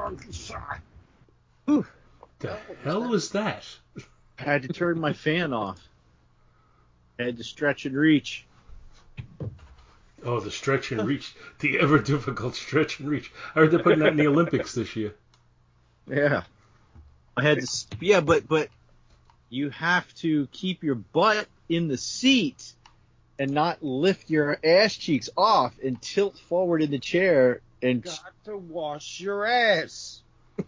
Whew. The hell was that? I had to turn my fan off. I had to stretch and reach. Oh, the stretch and reach. The ever difficult stretch and reach. I heard they're putting that in the Olympics this year. Yeah. I had to, yeah, but you have to keep your butt in the seat and not lift your ass cheeks off and tilt forward in the chair and Got to wash your ass.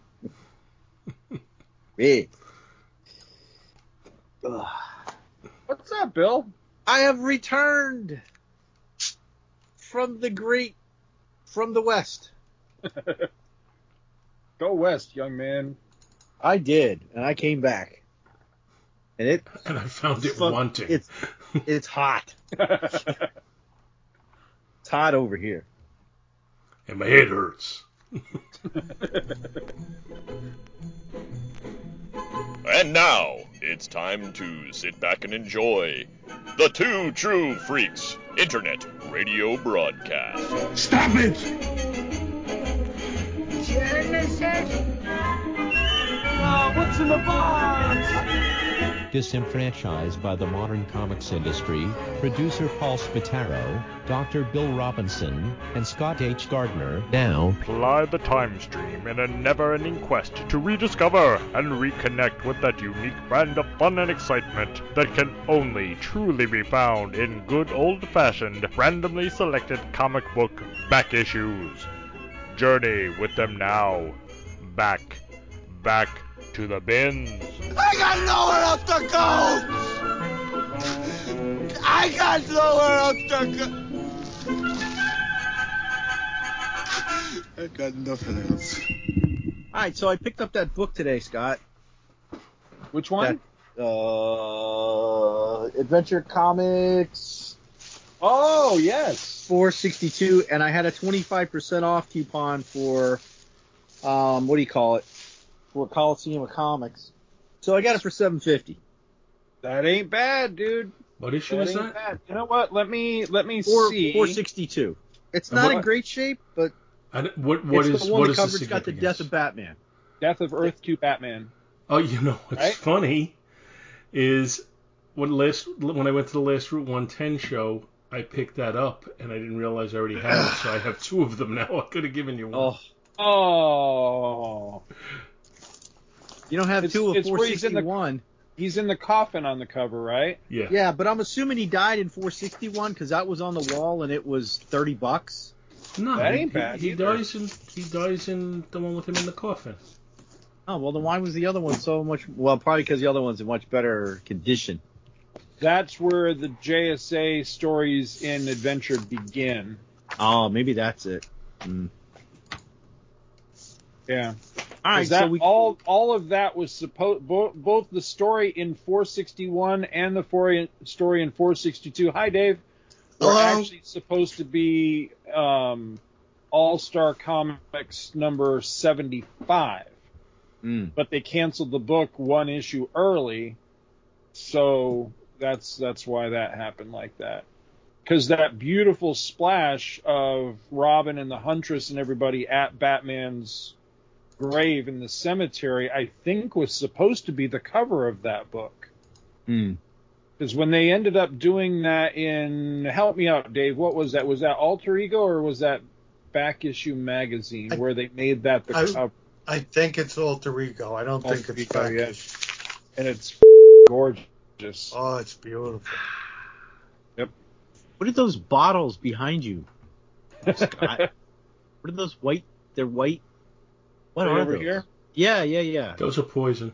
Hey. What's up, Bill? I have returned from the West. Go west, young man. I did, and I came back. And I found it wanting. It's hot. It's hot over here. And my head hurts. And now, it's time to sit back and enjoy the Two True Freaks Internet Radio Broadcast. Stop it! Genesis! Oh, what's in the box? Disenfranchised by the modern comics industry, producer Paul Spataro, Dr. Bill Robinson, and Scott H. Gardner now ply the time stream in a never-ending quest to rediscover and reconnect with that unique brand of fun and excitement that can only truly be found in good old-fashioned, randomly selected comic book back issues. Journey with them now. Back to the bins. I got nowhere else to go! I got nowhere else to go! I got nothing else. All right, so I picked up that book today, Scott. Which one? Adventure Comics. Oh, yes. 462, and I had a 25% off coupon for, what do you call it? For Coliseum of Comics. So I got it for $7.50. That ain't bad, dude. What issue is that? Bad. You know what? Let me see. 462. It's not in great shape, but what it's is the one what that is the cover's got the death of Batman. Death of Earth 2 Batman. Oh, you know what's right? funny is when I went to the last Route 110 show, I picked that up and I didn't realize I already had it, so I have two of them now. I could have given you one. Oh. You don't have two of 461. He's in the coffin on the cover, right? Yeah. Yeah, but I'm assuming he died in 461 because that was on the wall and it was $30. No, that ain't bad. He dies in the one with him in the coffin. Oh, well, then why was the other one so much? Well, probably because the other one's in much better condition. That's where the JSA stories in Adventure begin. Oh, maybe that's it. Mm. Yeah. All right, that, so all of that was supposed, both the story in 461 and the story in 462. Hi, Dave. Were actually supposed to be All-Star Comics number 75, but they canceled the book one issue early, so that's why that happened like that. Because that beautiful splash of Robin and the Huntress and everybody at Batman's grave in the cemetery, I think was supposed to be the cover of that book. Because when they ended up doing that in, help me out, Dave, what was that? Was that Alter Ego or was that Back Issue Magazine where they made that the cover? I think it's Alter Ego. I don't think it's Back Issue. And it's gorgeous. Oh, it's beautiful. Yep. What are those bottles behind you, Scott? What are those white? They're white. What are over those? Here? Yeah. Those are poison.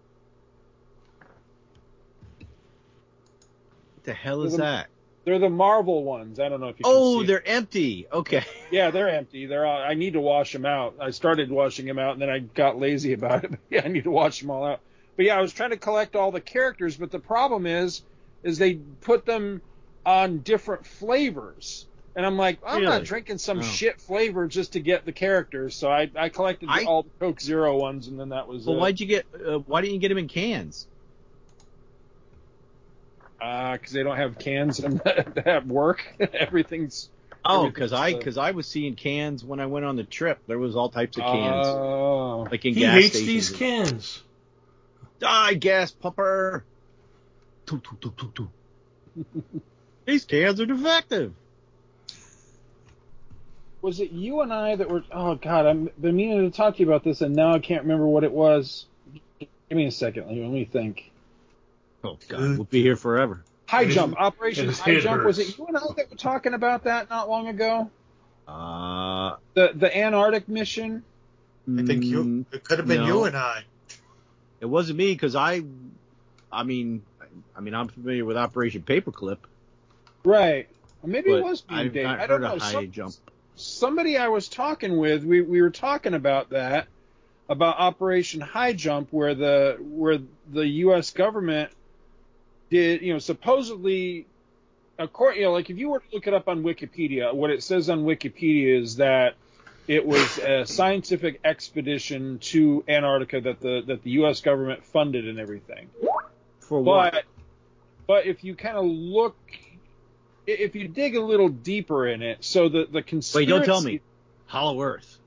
What the hell is that? They're the Marvel ones. I don't know if you can see. Oh, they're empty. Okay. Yeah, they're empty. They're all, I need to wash them out. I started washing them out, and then I got lazy about it. But yeah, I need to wash them all out. But yeah, I was trying to collect all the characters, but the problem is they put them on different flavors. And I'm like, I'm not drinking some shit flavor just to get the characters. So I collected all the Coke Zero ones, and then that was Well, why didn't you get them in cans? Because they don't have cans at work. Everything's Oh, because I was seeing cans when I went on the trip. There was all types of cans, like in He gas hates stations. these cans. Die, gas pumper! Toot, toot, toot, toot, toot. These cans are defective. Was it you and I that were? Oh God, I've been meaning to talk to you about this, and now I can't remember what it was. Give me a second. Let me think. Oh God, we'll be here forever. High jump, Operation his High head Jump. hurts. Was it you and I that were talking about that not long ago? I The Antarctic mission. I think it could have been no. you and I. It wasn't me because I mean, I'm familiar with Operation Paperclip. Right. Or maybe it But was me, I've Dave. not I don't heard know. of High Jump. Somebody I was talking with, we were talking about that, about Operation High Jump, where the U.S. government did, supposedly, according, like if you were to look it up on Wikipedia, what it says on Wikipedia is that it was a scientific expedition to Antarctica that the U.S. government funded and everything. For what? But if you kind of look, if you dig a little deeper in it, so the conspiracy. Wait, don't tell me. Hollow Earth.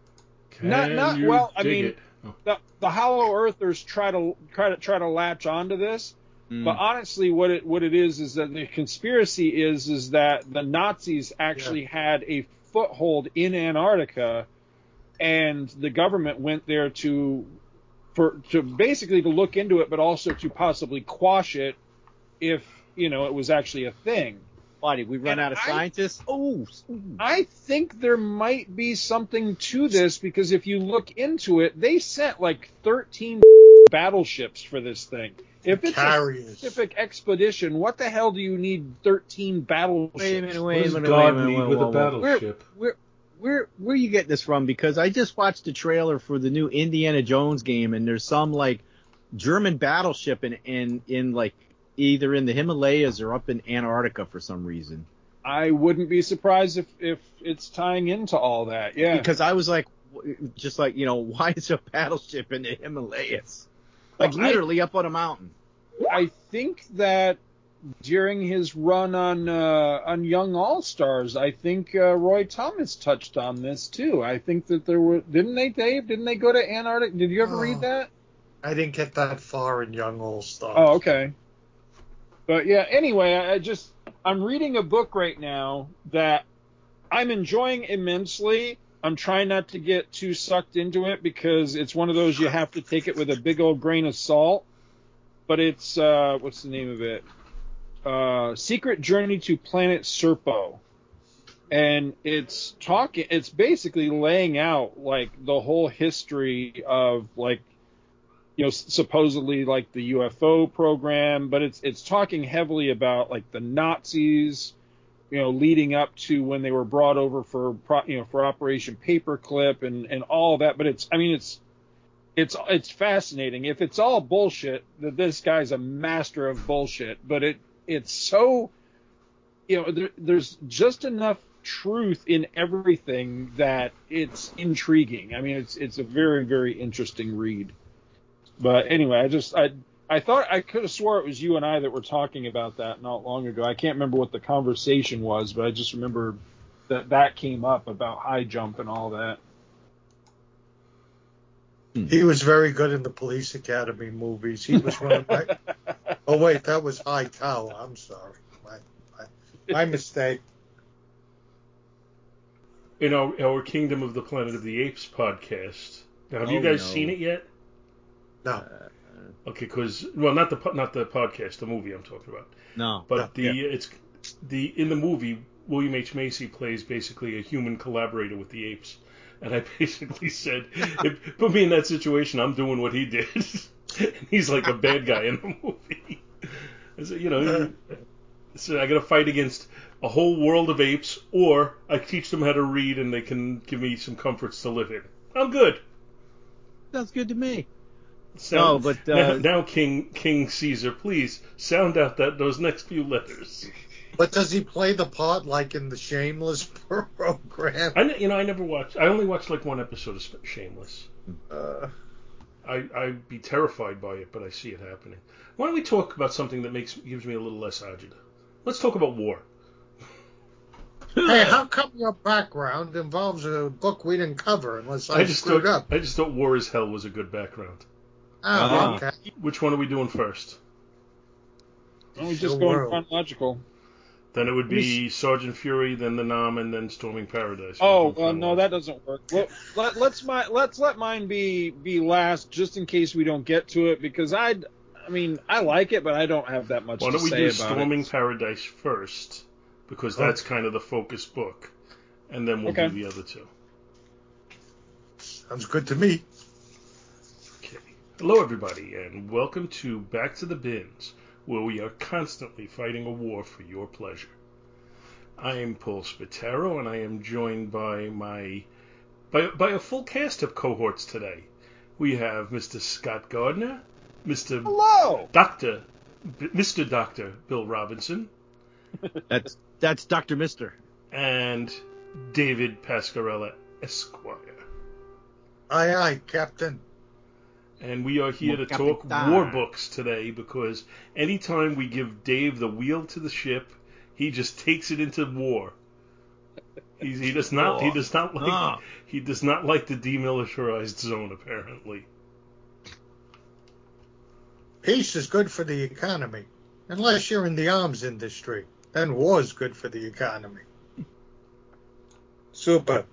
Not You well. I dig mean, it? Oh. the Hollow Earthers try to latch onto this, but honestly, what it is that the conspiracy is that the Nazis actually had a foothold in Antarctica, and the government went there to basically to look into it, but also to possibly quash it if it was actually a thing. Why did we run out of scientists? I think there might be something to this because if you look into it, they sent like 13 battleships for this thing. If it's a specific expedition, what the hell do you need 13 battleships? Wait a minute, What does God need with a whoa. battleship? Where are you getting this from? Because I just watched the trailer for the new Indiana Jones game, and there's some like German battleship in like either in the Himalayas or up in Antarctica for some reason. I wouldn't be surprised if it's tying into all that. Yeah. Because I was like, just like, why is a battleship in the Himalayas? Like literally up on a mountain. I think that during his run on Young All-Stars, I think Roy Thomas touched on this too. I think that there were, didn't they, Dave? Didn't they go to Antarctica? Did you ever read that? I didn't get that far in Young All-Stars. Oh, okay. But yeah, anyway, I'm reading a book right now that I'm enjoying immensely. I'm trying not to get too sucked into it because it's one of those you have to take it with a big old grain of salt. But it's, what's the name of it? Secret Journey to Planet Serpo. And it's basically laying out like the whole history of like, supposedly like the UFO program, but it's talking heavily about like the Nazis, leading up to when they were brought over for Operation Paperclip and all that. But it's fascinating. If it's all bullshit, that this guy's a master of bullshit. But it's so, there's just enough truth in everything that it's intriguing. I mean, it's a very, very interesting read. But anyway, I thought I could have swore it was you and I that were talking about that not long ago. I can't remember what the conversation was, but I just remember that came up about High Jump and all that. He was very good in the Police Academy movies. He was one of my... Oh, wait, that was High Tower. I'm sorry. My mistake. In our Kingdom of the Planet of the Apes podcast. Now, have you guys seen it yet? No. Okay, because not the podcast, the movie I'm talking about. No. But in the movie, William H. Macy plays basically a human collaborator with the apes, and I basically said, put me in that situation, I'm doing what he did. And he's like a bad guy in the movie. I said, so I got to fight against a whole world of apes, or I teach them how to read and they can give me some comforts to live in. I'm good. Sounds good to me. No, but now King Caesar, please sound out those next few letters. But does he play the part like in the Shameless program? I never watched. I only watched like one episode of Shameless. I'd be terrified by it, but I see it happening. Why don't we talk about something that gives me a little less agita? Let's talk about war. Hey, how come your background involves a book we didn't cover unless I screwed up? I just thought War is Hell was a good background. Oh, okay. Which one are we doing first? Why don't we just go in chronological? Then it would be Sergeant Fury, then the Nam, and then Storming Paradise. Oh, well, no, that doesn't work. Well, let's let mine be last, just in case we don't get to it, because I like it, but I don't have that much to say about it. Why don't we do Storming Paradise first, because that's kind of the focus book, and then we'll do the other two. Sounds good to me. Okay. Hello, everybody, and welcome to Back to the Bins, where we are constantly fighting a war for your pleasure. I am Paul Spataro, and I am joined by by a full cast of cohorts today. We have Mr. Scott Gardner, Mr. Dr. Bill Robinson. That's Dr. Mister. And David Pascarella, Esquire. Aye, aye, Captain. And we are here to talk war books today because anytime we give Dave the wheel to the ship, he just takes it into war. He does not like the demilitarized zone, apparently. Peace is good for the economy, unless you're in the arms industry. Then war's good for the economy. Super.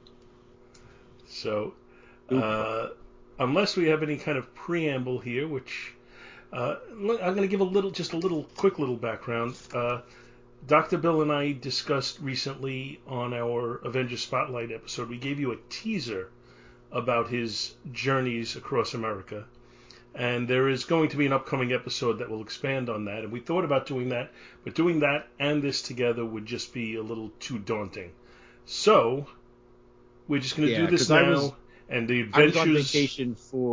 So, unless we have any kind of preamble here, which I'm going to give a quick little background. Dr. Bill and I discussed recently on our Avengers Spotlight episode. We gave you a teaser about his journeys across America, and there is going to be an upcoming episode that will expand on that. And we thought about doing that, but doing that and this together would just be a little too daunting. So we're just going to do this now. And the adventures. I was on vacation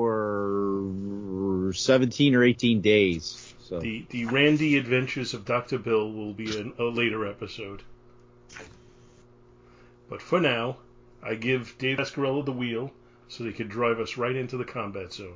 for 17 or 18 days. So the Randy Adventures of Dr. Bill will be a later episode. But for now, I give Dave Pascarella the wheel so he can drive us right into the combat zone.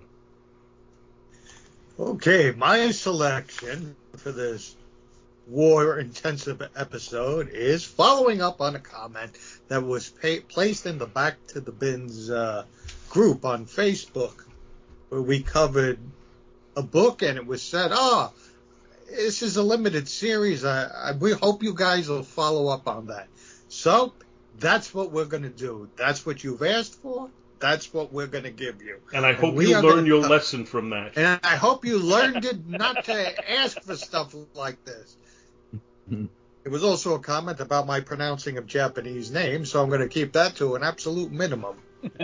Okay, my selection for this war-intensive episode is following up on a comment that was placed in the Back to the Bins group on Facebook, where we covered a book, and it was said, this is a limited series. We hope you guys will follow up on that. So that's what we're going to do. That's what you've asked for. That's what we're going to give you. And I hope you learn your lesson from that. And I hope you learned it not to ask for stuff like this. It was also a comment about my pronouncing of Japanese names, so I'm going to keep that to an absolute minimum.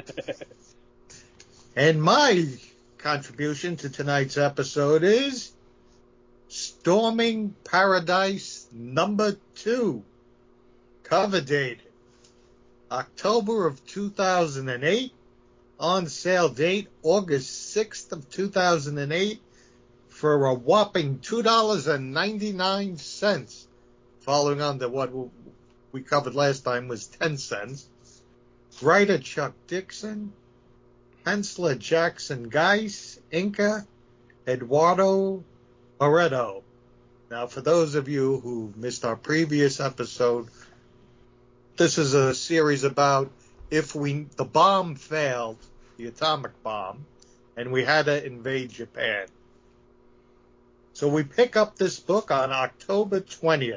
And my contribution to tonight's episode is Storming Paradise number 2. Cover date October of 2008. On sale date August 6th of 2008 for a whopping $2.99. Following on to what we covered last time was 10 cents. Writer Chuck Dixon. Penciler Jackson Geis. Inca Eduardo Moreto. Now, for those of you who missed our previous episode, this is a series about if the bomb failed, the atomic bomb, and we had to invade Japan. So we pick up this book on October 20th,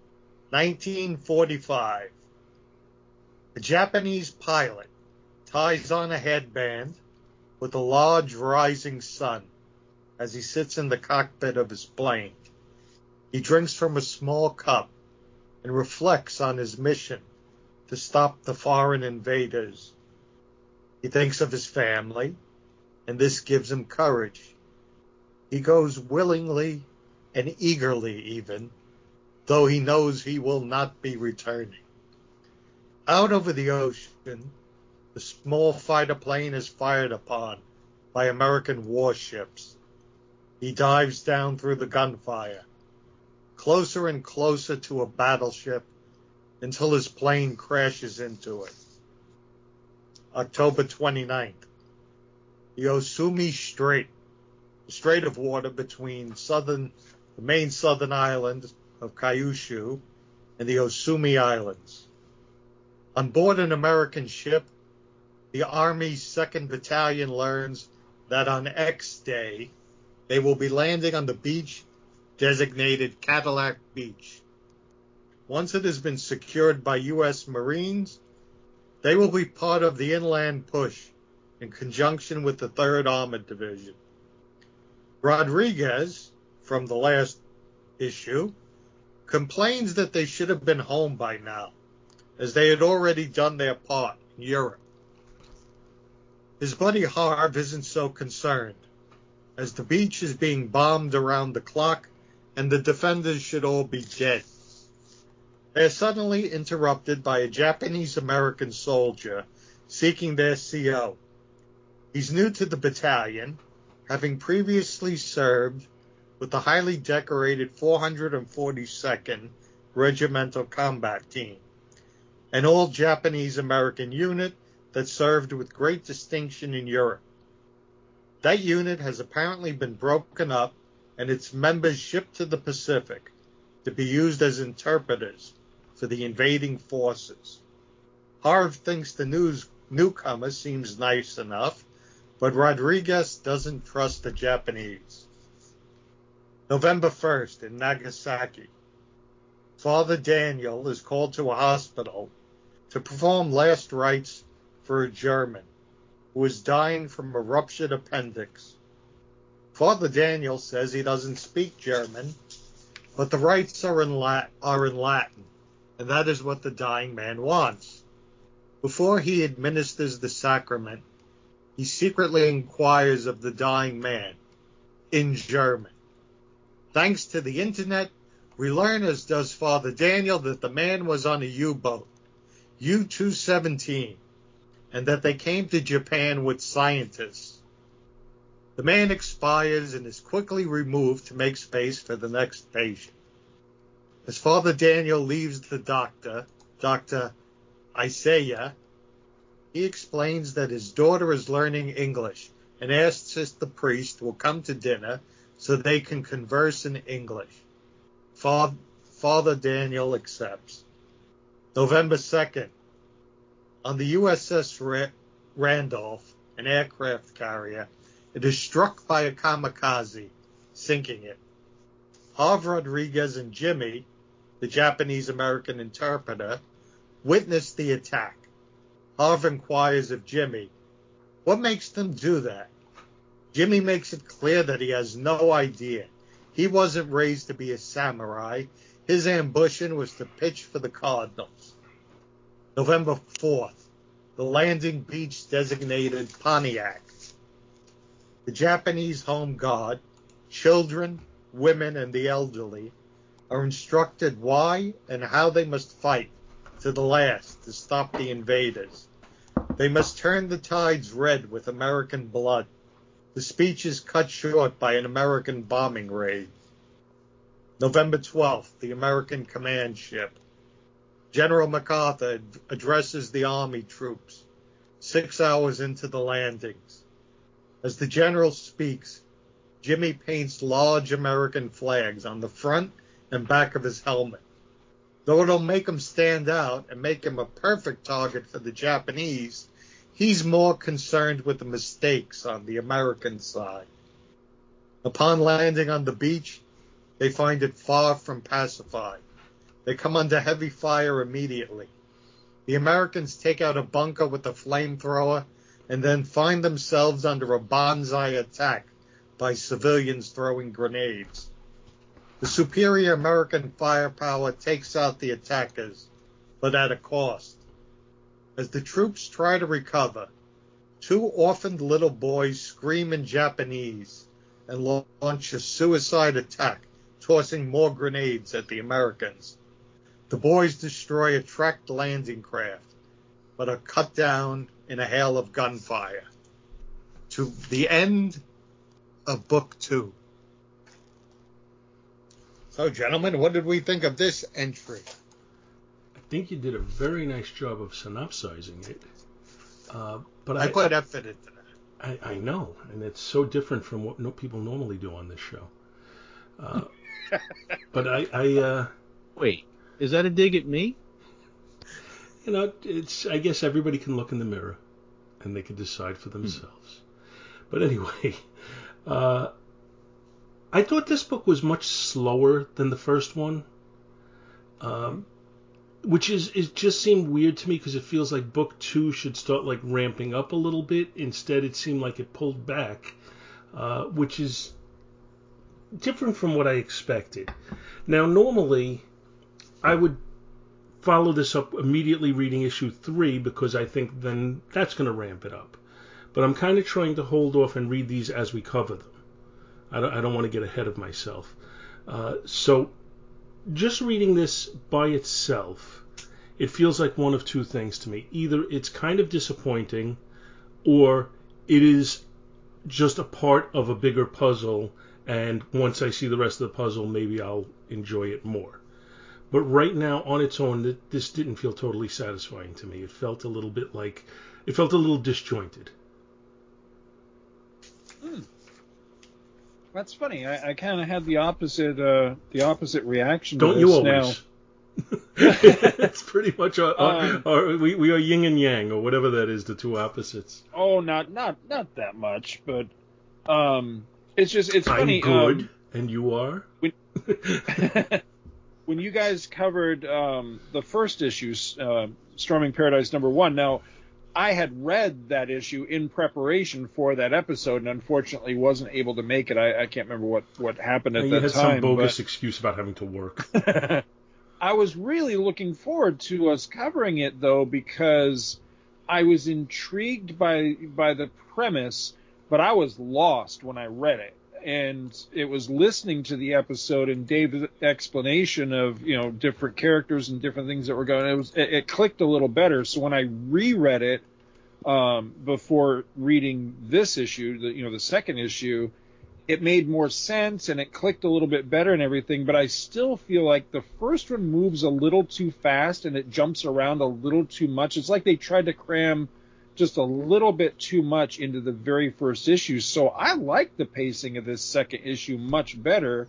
1945. A Japanese pilot ties on a headband with a large rising sun as he sits in the cockpit of his plane. He drinks from a small cup and reflects on his mission to stop the foreign invaders. He thinks of his family, and this gives him courage. He goes willingly and eagerly even, though he knows he will not be returning. Out over the ocean, the small fighter plane is fired upon by American warships. He dives down through the gunfire, closer and closer to a battleship, until his plane crashes into it. October 29th. The Osumi Strait, the strait of water between the main southern island of Kyushu in the Osumi Islands. On board an American ship, the Army's 2nd Battalion learns that on X Day, they will be landing on the beach designated Cadillac Beach. Once it has been secured by U.S. Marines, they will be part of the inland push in conjunction with the 3rd Armored Division. Rodriguez, from the last issue, complains that they should have been home by now, as they had already done their part in Europe. His buddy Harv isn't so concerned, as the beach is being bombed around the clock and the defenders should all be dead. They are suddenly interrupted by a Japanese-American soldier seeking their CO. He's new to the battalion, having previously served with the highly decorated 442nd Regimental Combat Team, an all-Japanese-American unit that served with great distinction in Europe. That unit has apparently been broken up and its members shipped to the Pacific to be used as interpreters for the invading forces. Harv thinks the newcomer seems nice enough, but Rodriguez doesn't trust the Japanese. November 1st in Nagasaki. Father Daniel is called to a hospital to perform last rites for a German who is dying from a ruptured appendix. Father Daniel says he doesn't speak German, but the rites are in Latin, and that is what the dying man wants. Before he administers the sacrament, he secretly inquires of the dying man in German. Thanks to the internet, we learn, as does Father Daniel, that the man was on a U-boat, U-217, and that they came to Japan with scientists. The man expires and is quickly removed to make space for the next patient. As Father Daniel leaves the doctor, Dr. Isaiah, he explains that his daughter is learning English and asks if the priest will come to dinner so they can converse in English. Father Daniel accepts. November 2nd. On the USS Randolph, an aircraft carrier, it is struck by a kamikaze, sinking it. Harv Rodriguez and Jimmy, the Japanese-American interpreter, witness the attack. Harv inquires of Jimmy, what makes them do that? Jimmy makes it clear that he has no idea. He wasn't raised to be a samurai. His ambition was to pitch for the Cardinals. November 4th, the landing beach designated Pontiac. The Japanese Home Guard, children, women, and the elderly are instructed why and how they must fight to the last to stop the invaders. They must turn the tides red with American blood. The speech is cut short by an American bombing raid. November 12th, the American command ship. General MacArthur addresses the Army troops 6 hours into the landings. As the general speaks, Jimmy paints large American flags on the front and back of his helmet. Though it'll make him stand out and make him a perfect target for the Japanese, he's more concerned with the mistakes on the American side. Upon landing on the beach, they find it far from pacified. They come under heavy fire immediately. The Americans take out a bunker with a flamethrower and then find themselves under a banzai attack by civilians throwing grenades. The superior American firepower takes out the attackers, but at a cost. As the troops try to recover, two orphaned little boys scream in Japanese and launch a suicide attack, tossing more grenades at the Americans. The boys destroy a tracked landing craft, but are cut down in a hail of gunfire. To the end of Book 2. So, gentlemen, what did we think of this entry? I think you did a very nice job of synopsizing it. But I put effort into that. I know, and it's so different from what people normally do on this show. But I Wait, Is that a dig at me? You know, I guess everybody can look in the mirror and they can decide for themselves. But anyway, I thought this book was much slower than the first one, which it just seemed weird to me because it feels like book 2 should start like ramping up a little bit. Instead, it seemed like it pulled back, which is different from what I expected. Now, normally, I would follow this up immediately reading issue 3 because I think then that's going to ramp it up. But I'm kind of trying to hold off and read these as we cover them. I don't want to get ahead of myself. So just reading this by itself, it feels like one of two things to me. Either it's kind of disappointing, or it is just a part of a bigger puzzle, and once I see the rest of the puzzle, maybe I'll enjoy it more. But right now, on its own, this didn't feel totally satisfying to me. It felt a little disjointed. That's funny. I kind of had the opposite reaction. Don't to you this always? It's pretty much we are yin and yang, or whatever that is, the two opposites. Oh, not that much, but it's funny. I'm good, and you are. When you guys covered the first issue, Storming Paradise #1, now I had read that issue in preparation for that episode, and unfortunately wasn't able to make it. I can't remember what happened at that time. You had some bogus excuse about having to work. I was really looking forward to us covering it, though, because I was intrigued by the premise, but I was lost when I read it. And it was listening to the episode and Dave's explanation of, different characters and different things that were going. It clicked a little better. So when I reread it before reading this issue, the second issue, it made more sense and it clicked a little bit better and everything. But I still feel like the first one moves a little too fast and it jumps around a little too much. It's like they tried to cram just a little bit too much into the very first issue. So I like the pacing of this second issue much better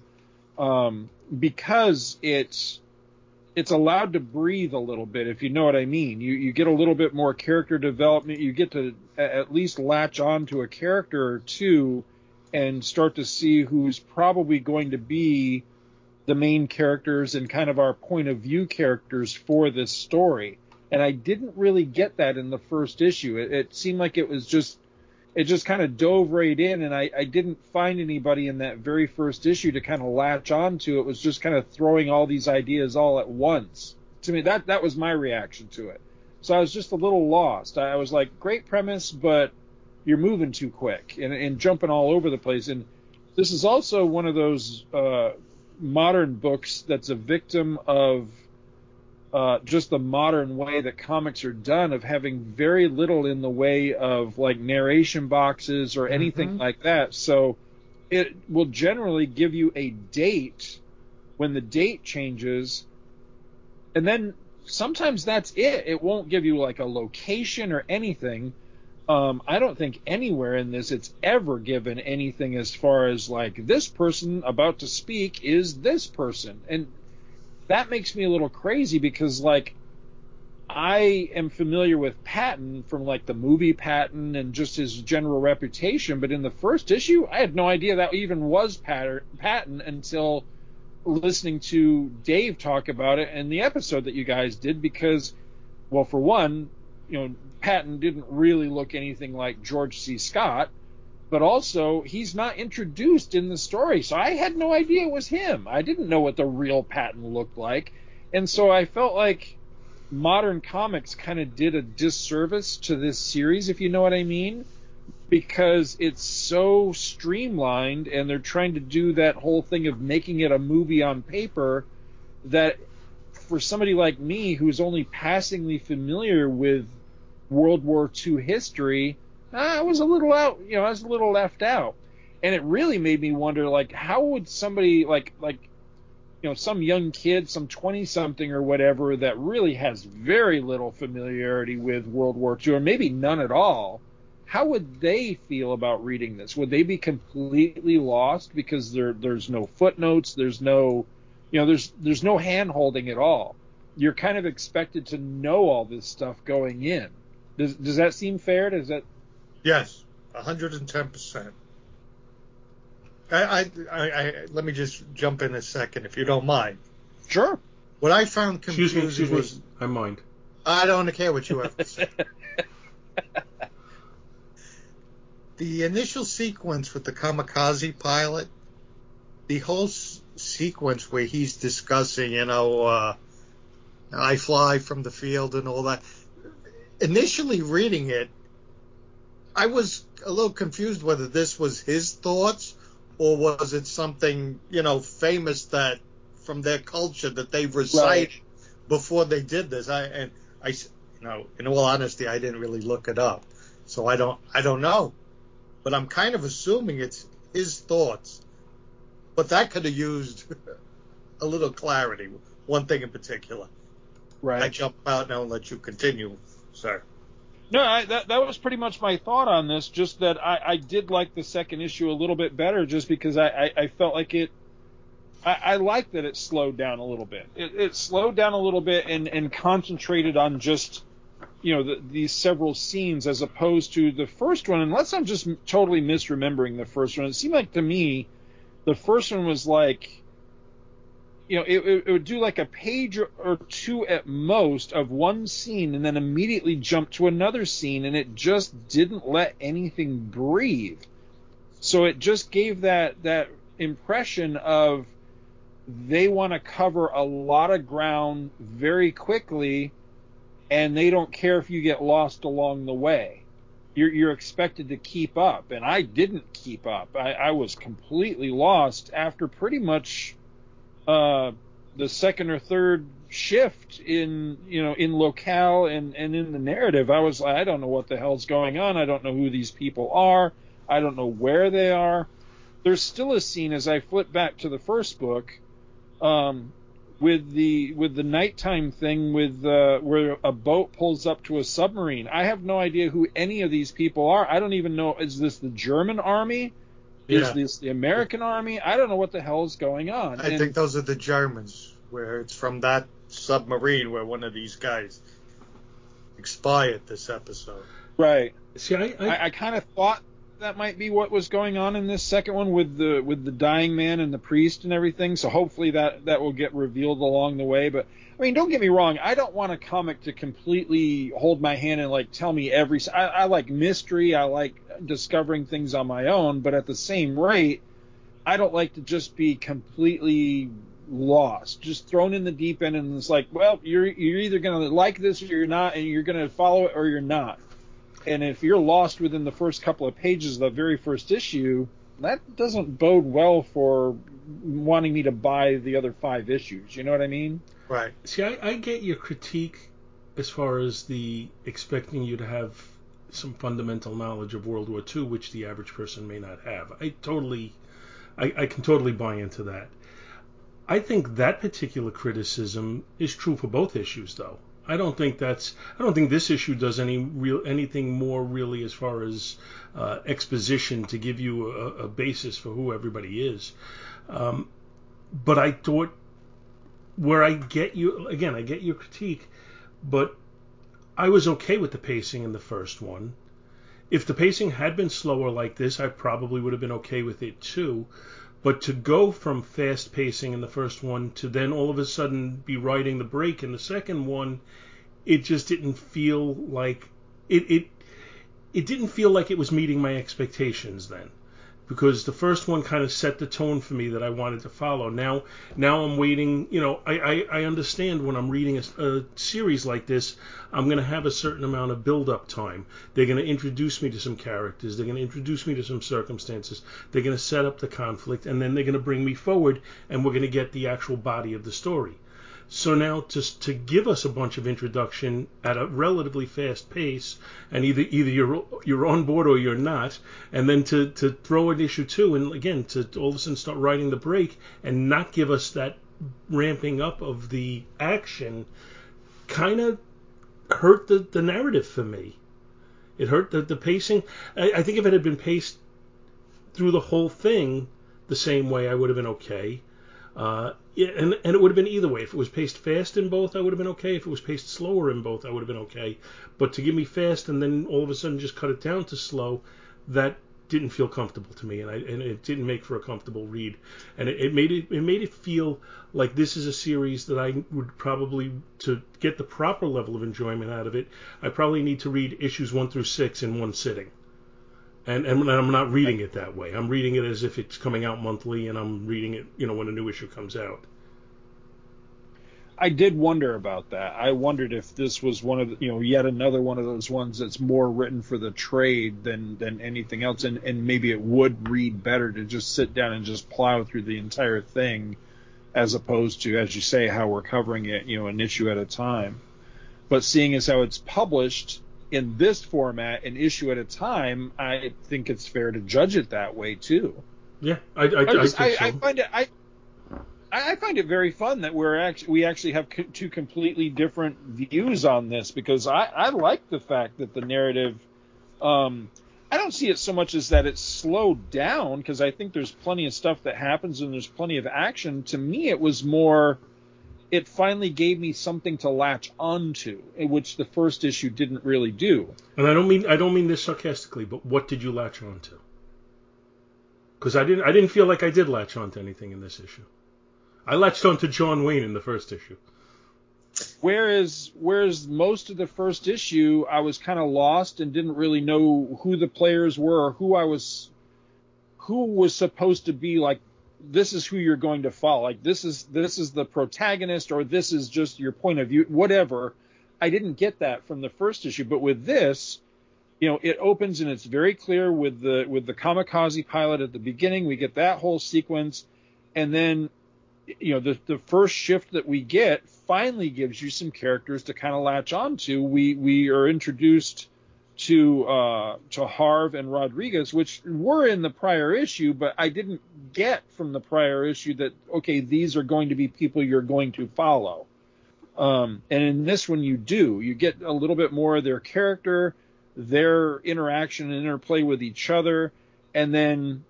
because it's allowed to breathe a little bit, if you know what I mean. You get a little bit more character development. You get to at least latch on to a character or two and start to see who's probably going to be the main characters and kind of our point of view characters for this story. And I didn't really get that in the first issue. It seemed like it just kind of dove right in, and I didn't find anybody in that very first issue to kind of latch on to. It was just kind of throwing all these ideas all at once. To me, that was my reaction to it. So I was just a little lost. I was like, great premise, but you're moving too quick and jumping all over the place. And this is also one of those modern books that's a victim of just the modern way that comics are done, of having very little in the way of like narration boxes or anything like that. So it will generally give you a date when the date changes, and then sometimes that's it. It won't give you like a location or anything. I don't think anywhere in this it's ever given anything as far as like this person about to speak is this person. And that makes me a little crazy because, like, I am familiar with Patton from, like, the movie Patton and just his general reputation. But in the first issue, I had no idea that even was Patton until listening to Dave talk about it in the episode that you guys did. Because, well, for one, Patton didn't really look anything like George C. Scott. But also, he's not introduced in the story, so I had no idea it was him. I didn't know what the real Patton looked like. And so I felt like modern comics kind of did a disservice to this series, if you know what I mean, because it's so streamlined, and they're trying to do that whole thing of making it a movie on paper that for somebody like me who's only passingly familiar with World War II history, I was a little out, I was a little left out. And it really made me wonder, like, how would somebody like some young kid, some 20-something or whatever that really has very little familiarity with World War II, or maybe none at all, how would they feel about reading this? Would they be completely lost because there's no footnotes, there's no, there's no hand-holding at all? you're kind of expected to know all this stuff going in. Does that seem fair? Does that? Yes, 110%. I let me just jump in a second, if you don't mind. Sure. What I found confusing Excuse was... me. I mind. I don't care what you have to say. The initial sequence with the kamikaze pilot, the whole sequence where he's discussing, I fly from the field and all that. Initially reading it, I was a little confused whether this was his thoughts or was it something, famous that from their culture that they recited before they did this. In all honesty, I didn't really look it up, so I don't know. But I'm kind of assuming it's his thoughts. But that could have used a little clarity. One thing in particular. Right. I jump out now and let you continue, sir. No, that was pretty much my thought on this. Just that I did like the second issue a little bit better, just because I felt like it. I liked that it slowed down a little bit. It slowed down a little bit and concentrated on just these several scenes as opposed to the first one. Unless I'm just totally misremembering the first one, it seemed like to me the first one was like. It would do like a page or two at most of one scene and then immediately jump to another scene, and it just didn't let anything breathe. So it just gave that impression of they want to cover a lot of ground very quickly, and they don't care if you get lost along the way. You're expected to keep up, and I didn't keep up. I was completely lost after pretty much the second or third shift in locale and in the narrative. I was like, I don't know what the hell's going on. I don't know who these people are. I don't know where they are. There's still a scene as I flip back to the first book, with the nighttime thing with where a boat pulls up to a submarine. I have no idea who any of these people are. I don't even know, is this the German army? Is this the American army? I don't know what the hell is going on. I think those are the Germans, where it's from that submarine where one of these guys expired this episode. Right. See, I kind of thought that might be what was going on in this second one with the dying man and the priest and everything. So hopefully that will get revealed along the way. But I mean, don't get me wrong. I don't want a comic to completely hold my hand and like tell me every. I like mystery. I like discovering things on my own. But at the same rate, I don't like to just be completely lost, just thrown in the deep end, and it's like, well, you're either going to like this or you're not, and you're going to follow it or you're not. And if you're lost within the first couple of pages of the very first issue, that doesn't bode well for wanting me to buy the other 5 issues. You know what I mean? Right. See, I get your critique as far as the expecting you to have some fundamental knowledge of World War II, which the average person may not have. I can totally buy into that. I think that particular criticism is true for both issues, though. I don't think this issue does anything more really as far as exposition to give you a basis for who everybody is. But I thought, where I get your critique, but I was okay with the pacing in the first one. If the pacing had been slower like this, I probably would have been okay with it too. But to go from fast pacing in the first one to then all of a sudden be riding the brake in the second one, it just didn't feel like it didn't feel like it was meeting my expectations then. Because the first one kind of set the tone for me that I wanted to follow. Now I'm waiting. I understand when I'm reading a series like this, I'm going to have a certain amount of build-up time. They're going to introduce me to some characters. They're going to introduce me to some circumstances. They're going to set up the conflict, and then they're going to bring me forward, and we're going to get the actual body of the story. So now to give us a bunch of introduction at a relatively fast pace, and either you're on board or you're not, and then to throw in issue 2 and again to all of a sudden start riding the brake and not give us that ramping up of the action, kind of hurt the narrative for me. It hurt the pacing. I think if it had been paced through the whole thing the same way, I would have been okay. Yeah, and it would have been either way. If it was paced fast in both, I would have been okay. If it was paced slower in both, I would have been okay. But to give me fast and then all of a sudden just cut it down to slow, that didn't feel comfortable to me, and it didn't make for a comfortable read. And it made it feel like this is a series that I would probably, to get the proper level of enjoyment out of it, I probably need to read issues 1 through 6 in one sitting. And I'm not reading it that way. I'm reading it as if it's coming out monthly, and I'm reading it, when a new issue comes out. I did wonder about that. I wondered if this was one of the, yet another one of those ones that's more written for the trade than anything else, and maybe it would read better to just sit down and just plow through the entire thing, as opposed to, as you say, how we're covering it, an issue at a time. But seeing as how it's published in this format, an issue at a time, I think it's fair to judge it that way too. Yeah, I think so. I find it very fun that we actually have two completely different views on this, because I like the fact that the narrative, I don't see it so much as that it's slowed down, because I think there's plenty of stuff that happens and there's plenty of action. To me, it was more, it finally gave me something to latch onto, which the first issue didn't really do. And I don't mean this sarcastically, but what did you latch onto? Because I didn't feel like I did latch onto anything in this issue. I latched onto John Wayne in the first issue. Whereas most of the first issue, I was kind of lost and didn't really know who the players were, or who was supposed to be, like, this is who you're going to follow. Like, this is the protagonist, or this is just your point of view, whatever. I didn't get that from the first issue, but with this, it opens and it's very clear with the kamikaze pilot at the beginning. We get that whole sequence, and then the first shift that we get finally gives you some characters to kind of latch onto. We are introduced to Harv and Rodriguez, which were in the prior issue, but I didn't get from the prior issue that, okay, these are going to be people you're going to follow. And in this one, you get a little bit more of their character, their interaction and interplay with each other, and then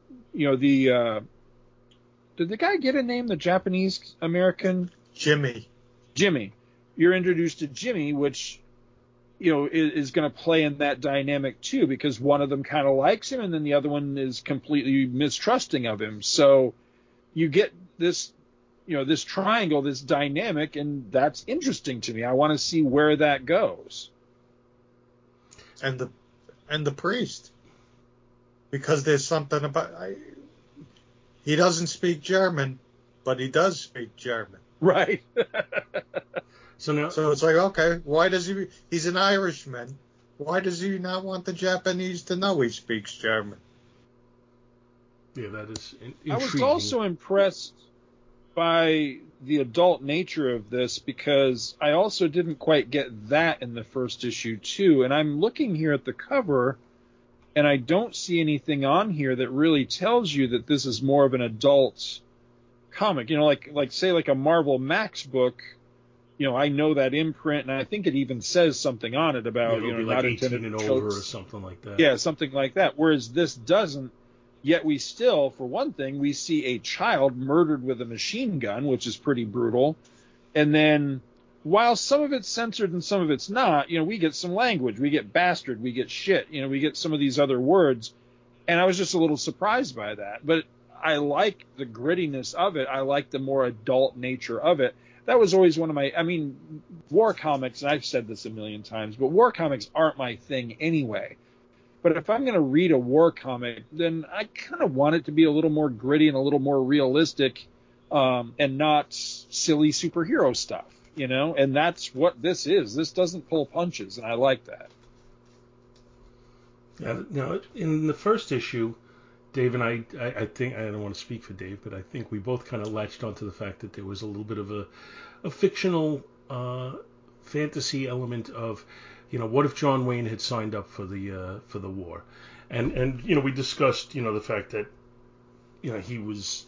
did the guy get a name? The Japanese American? Jimmy. You're introduced to Jimmy, which, is going to play in that dynamic too, because one of them kind of likes him and then the other one is completely mistrusting of him. So you get this, this triangle, this dynamic, and that's interesting to me. I want to see where that goes. And the priest, because there's something about, he doesn't speak German, but he does speak German. Right. So it's like, okay, why does he's an Irishman. Why does he not want the Japanese to know he speaks German? Yeah, that is intriguing. I was also impressed by the adult nature of this, because I also didn't quite get that in the first issue too. And I'm looking here at the cover, and I don't see anything on here that really tells you that this is more of an adult comic. Like say like a Marvel Max book. I know that imprint, and I think it even says something on it about it'll be not like 18 intended and for over or something like that. Yeah, something like that. Whereas this doesn't. Yet we still, for one thing, we see a child murdered with a machine gun, which is pretty brutal. And then, while some of it's censored and some of it's not, we get some language. We get bastard, we get shit, we get some of these other words. And I was just a little surprised by that. But I like the grittiness of it. I like the more adult nature of it. That was always one of my, war comics, and I've said this a million times, but war comics aren't my thing anyway. But if I'm going to read a war comic, then I kind of want it to be a little more gritty and a little more realistic, and not silly superhero stuff, and that's what this is. This doesn't pull punches, and I like that. Now, in the first issue, Dave and I think, I don't want to speak for Dave, but I think we both kind of latched onto the fact that there was a little bit of a fictional fantasy element of, what if John Wayne had signed up for the war, and we discussed the fact that he was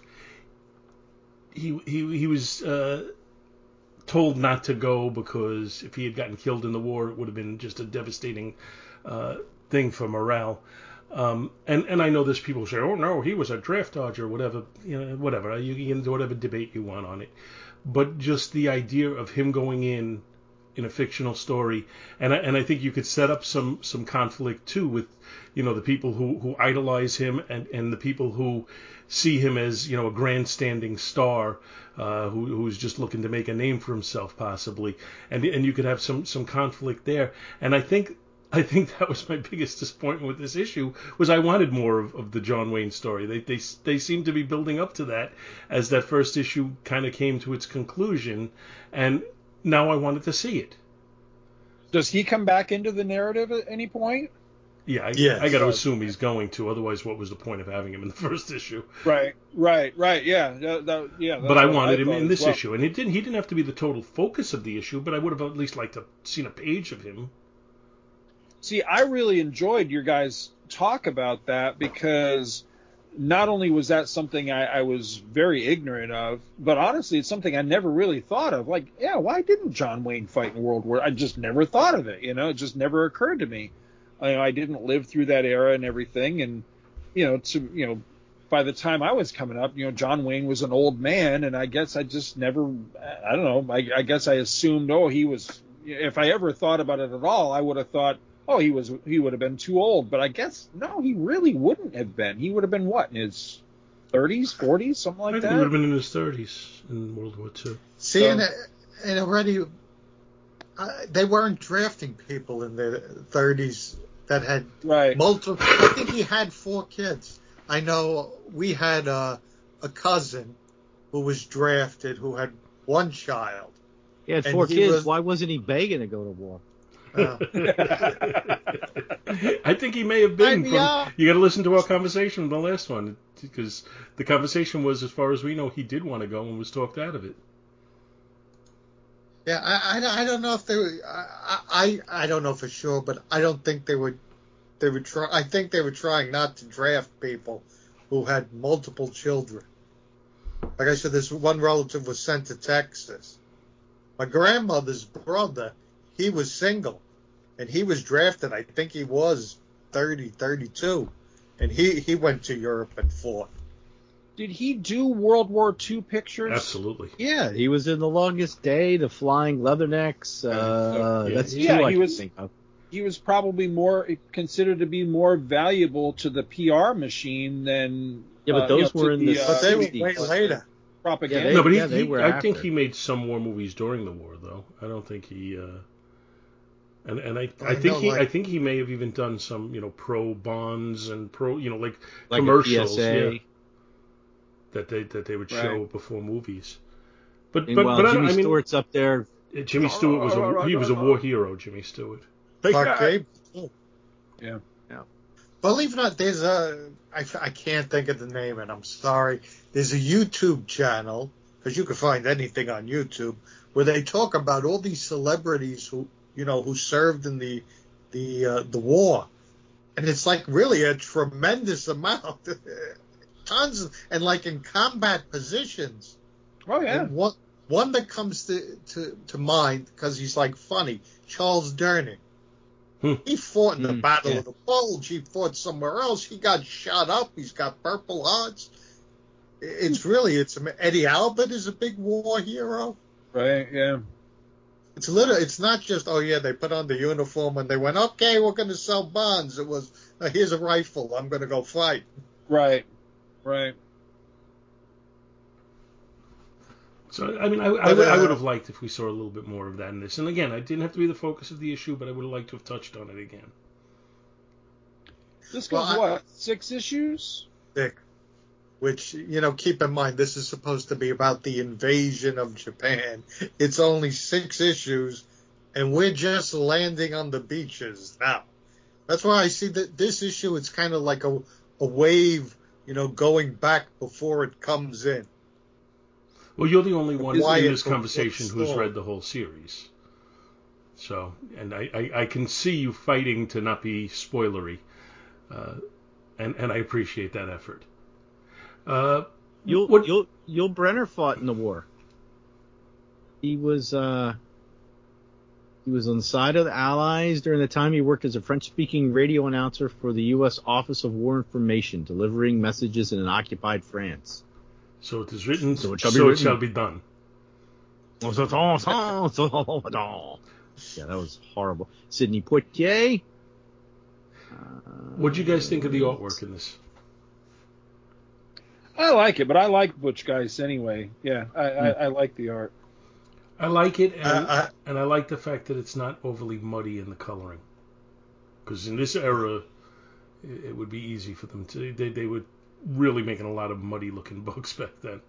told not to go because if he had gotten killed in the war, it would have been just a devastating thing for morale. And I know there's people who say, oh no, he was a draft dodger, whatever, whatever. You can get into whatever debate you want on it. But just the idea of him going in a fictional story, and I think you could set up some conflict too with, the people who idolize him and the people who see him as, a grandstanding star, who's just looking to make a name for himself possibly, and you could have some conflict there. And I think that was my biggest disappointment with this issue, was I wanted more of the John Wayne story. They seem to be building up to that as that first issue kind of came to its conclusion, and now I wanted to see it. Does he come back into the narrative at any point? Yeah, I got to assume he's going to. Otherwise, what was the point of having him in the first issue? Right. Yeah. But I wanted him in this issue, and he didn't have to be the total focus of the issue. But I would have at least liked to have seen a page of him. See, I really enjoyed your guys' talk about that, because not only was that something I was very ignorant of, but honestly, it's something I never really thought of. Like, yeah, why didn't John Wayne fight in World War? I just never thought of it. It just never occurred to me. I didn't live through that era and everything, and by the time I was coming up, John Wayne was an old man, and I guess I just never, I don't know, I guess I assumed, he was. If I ever thought about it at all, I would have thought, he would have been too old. But I guess no, he really wouldn't have been. He would have been what, in his 30s, 40s, something like that. He would have been in his 30s in World War II. See, and already they weren't drafting people in their 30s that had multiple. I think he had 4 kids. I know we had a cousin who was drafted who had 1 child. He had 4 kids. Why wasn't he begging to go to war? I think he may have been. You got to listen to our conversation, the last one, because the conversation was, as far as we know, he did want to go and was talked out of it. Yeah, I don't know if they were. I don't know for sure, but I don't think they would. They would try. I think they were trying not to draft people who had multiple children. Like I said, this one relative was sent to Texas. My grandmother's brother, he was single, and he was drafted. I think he was 30, 32, and he went to Europe and fought. Did he do World War II pictures? Absolutely. Yeah, he was in The Longest Day, The Flying Leathernecks. That's 2 I can think of. He was probably considered to be more valuable to the PR machine than. Yeah, but those were in the. But they were way later. Propaganda. No, but I think he made some war movies during the war, though. I don't think he. I think he may have even done some, pro bonds and pro, like commercials, that they would show before movies. But Jimmy Stewart's up there. Jimmy Stewart was a war hero. Jimmy Stewart. Clark Gable. Yeah. Believe it or not, there's I can't think of the name, and I'm sorry. There's a YouTube channel, because you can find anything on YouTube, where they talk about all these celebrities who served in the war, and it's like really a tremendous amount, tons and like in combat positions. Oh yeah. And one that comes to mind, because he's like funny, Charles Durning. He fought in the Battle of the Bulge. He fought somewhere else. He got shot up. He's got Purple Hearts. It's Eddie Albert is a big war hero. Right. Yeah. It's not just, they put on the uniform and they went, okay, we're going to sell bonds. It was, here's a rifle. I'm going to go fight. Right. So, I mean, I would have liked if we saw a little bit more of that in this. And again, it didn't have to be the focus of the issue, but I would have liked to have touched on it again. This goes, 6 issues? 6. Which, keep in mind, this is supposed to be about the invasion of Japan. It's only 6 issues, and we're just landing on the beaches now. That's why I see that this issue, it's kind of like a wave, going back before it comes in. Well, you're the only one in this conversation who's read the whole series. So, and I can see you fighting to not be spoilery, and I appreciate that effort. Yul Brynner fought in the war. He was He was on the side of the Allies during the time he worked as a French-speaking radio announcer for the U.S. Office of War Information, delivering messages in an occupied France. So it is written, So it shall be done. Yeah, that was horrible. Sidney Poitier. What do you guys think of the artwork in this? I like it, but I like Butch Guice anyway. Yeah, I like the art. I like it, and I like the fact that it's not overly muddy in the coloring. Because in this era, it would be easy for them to... They were really making a lot of muddy-looking books back then.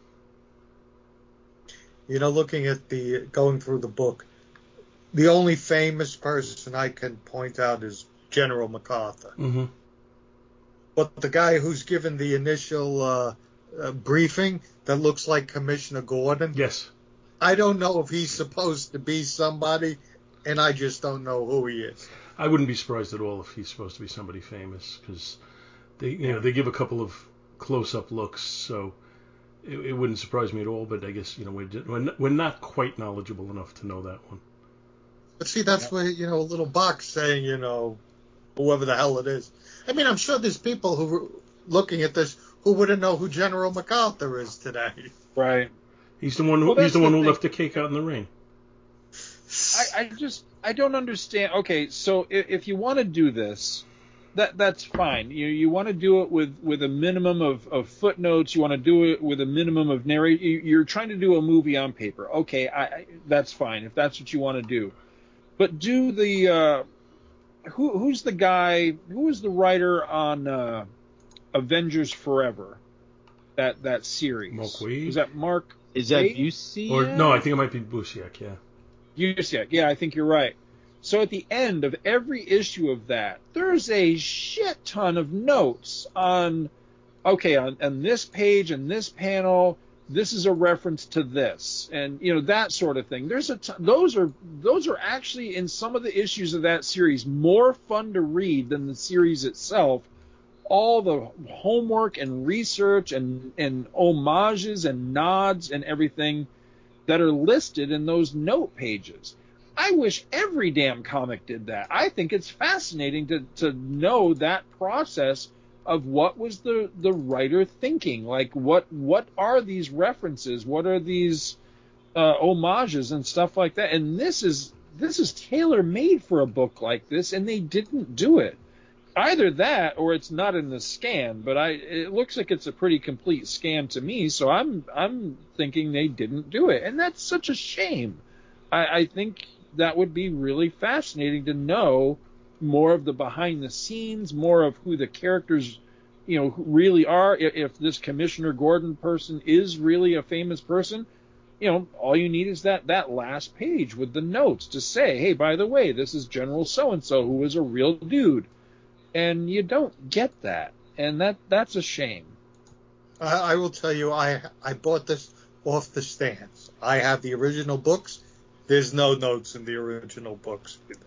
You know, looking at going through the book, the only famous person I can point out is General MacArthur. Mm-hmm. But the guy who's given the initial briefing that looks like Commissioner Gordon, Yes. I don't know if he's supposed to be somebody, and I just don't know who he is. I wouldn't be surprised at all if he's supposed to be somebody famous, because they give a couple of close-up looks, so it wouldn't surprise me at all. But I guess we're not quite knowledgeable enough to know that one. But see, that's where a little box saying whoever the hell it is. I mean, I'm sure there's people who are looking at this who wouldn't know who General MacArthur is today. Right. He's the one who left the cake out in the rain. I don't understand. Okay, so if you want to do this, that's fine. You want to do it with a minimum of footnotes. You want to do it with a minimum of narrate. You're trying to do a movie on paper. Okay, that's fine if that's what you want to do. But do the who's the guy? Who was the writer on Avengers Forever? That series. Mark Waid? Was that Mark? Is that Waid? Busiek? Or no, I think it might be Busiek. Yeah. Busiek. Yeah, I think you're right. So at the end of every issue of that, there's a shit ton of notes on this page and this panel, this is a reference to this, and that sort of thing. There's those are actually in some of the issues of that series more fun to read than the series itself. All the homework and research and homages and nods and everything that are listed in those note pages. I wish every damn comic did that. I think it's fascinating to know that process of what was the writer thinking. Like, what are these references? What are these homages and stuff like that? And this is tailor-made for a book like this, and they didn't do it. Either that, or it's not in the scan. But it looks like it's a pretty complete scan to me. So I'm thinking they didn't do it, and that's such a shame. I think that would be really fascinating to know more of the behind the scenes, more of who the characters, really are. If this Commissioner Gordon person is really a famous person, all you need is that last page with the notes to say, hey, by the way, this is General so-and-so who was a real dude. And you don't get that. And that's a shame. I will tell you, I bought this off the stands. I have the original books. There's no notes in the original books either.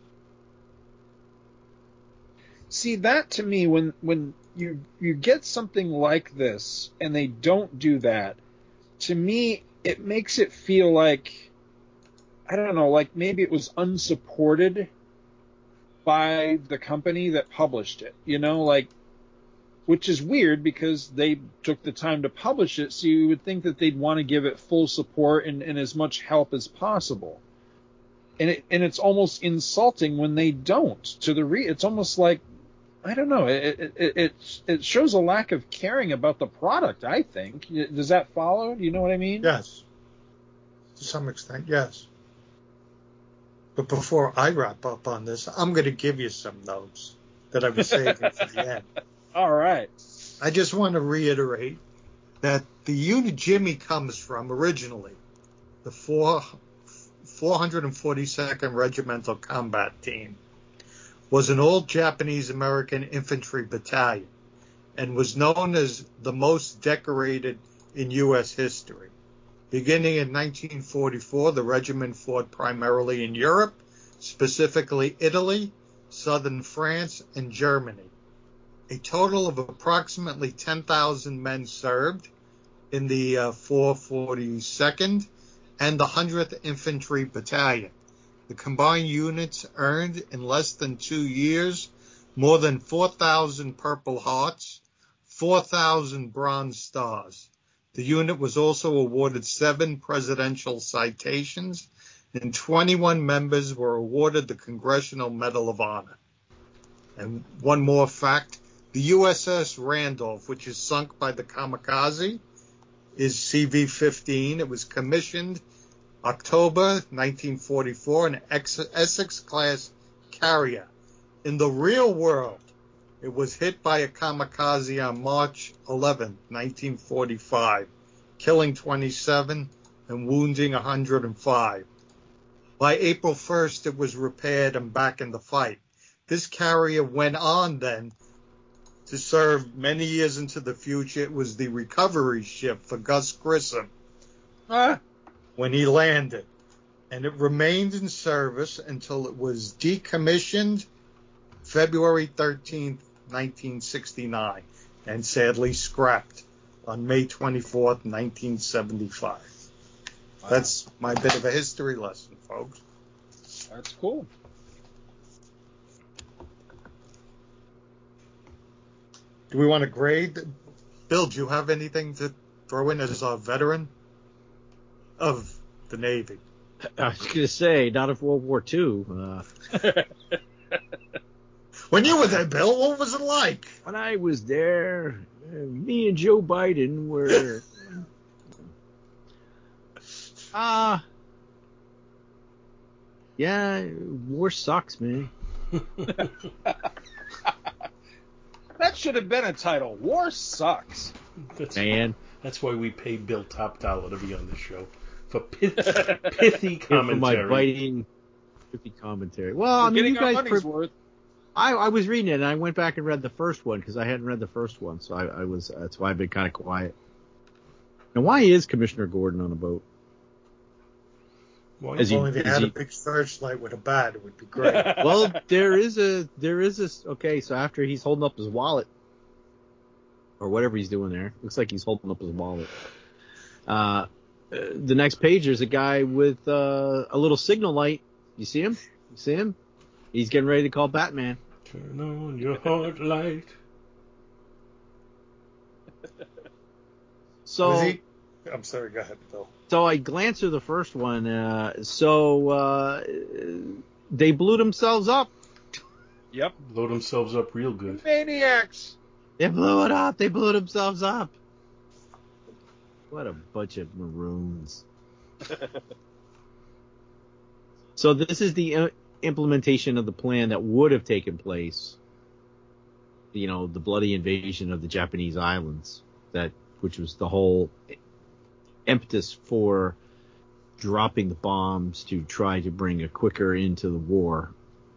See, that to me, when you get something like this and they don't do that, to me, it makes it feel like, I don't know, like maybe it was unsupported by the company that published it, which is weird because they took the time to publish it, so you would think that they'd want to give it full support and as much help as possible. And it's almost insulting when they don't to the it's almost like, I don't know, it shows a lack of caring about the product, I think. Does that follow? Do you know what I mean? Yes. To some extent, yes. But before I wrap up on this, I'm going to give you some notes that I was saving for the end. All right. I just want to reiterate that the unit Jimmy comes from originally, the 442nd Regimental Combat Team, was an old Japanese-American infantry battalion and was known as the most decorated in U.S. history. Beginning in 1944, the regiment fought primarily in Europe, specifically Italy, southern France, and Germany. A total of approximately 10,000 men served in the 442nd and the 100th Infantry Battalion, The combined units earned in less than 2 years more than 4,000 Purple Hearts, 4,000 Bronze Stars. The unit was also awarded 7 presidential citations, and 21 members were awarded the Congressional Medal of Honor. And one more fact, the USS Randolph, which is sunk by the Kamikaze, is CV-15. It was commissioned October 1944, an Essex-class carrier. In the real world, it was hit by a kamikaze on March 11, 1945, killing 27 and wounding 105. By April 1st, it was repaired and back in the fight. This carrier went on then to serve many years into the future. It was the recovery ship for Gus Grissom when he landed. And it remained in service until it was decommissioned February 13th, 1969, and sadly scrapped on May 24th, 1975. Wow. That's my bit of a history lesson, folks. That's cool. Do we want to grade? Bill, do you have anything to throw in as a veteran of the Navy? I was going to say, not of World War II. When you were there, Bill, what was it like? When I was there, me and Joe Biden were... yeah, war sucks, man. That should have been a title. War sucks. That's why we pay Bill top dollar to be on this show. For pithy commentary. For my biting, pithy commentary. Well, I mean, you guys... worth. I was reading it, and I went back and read the first one, because I hadn't read the first one, so that's why I've been kind of quiet. And why is Commissioner Gordon on a boat? Well, if only they had a big searchlight with a bat, it would be great. Well, there is a, okay, so after he's holding up his wallet, or whatever he's doing there, looks like he's holding up his wallet. The next page, there's a guy with a little signal light. You see him? He's getting ready to call Batman. Turn on your heart light. So, I'm sorry, go ahead, Bill. So I glanced through the first one. They blew themselves up. Yep. Blew themselves up real good. Maniacs. They blew it up. They blew themselves up. What a bunch of maroons. So this is the implementation of the plan that would have taken place. You know, the bloody invasion of the Japanese islands, which was the whole impetus for dropping the bombs to try to bring a quicker end to the war.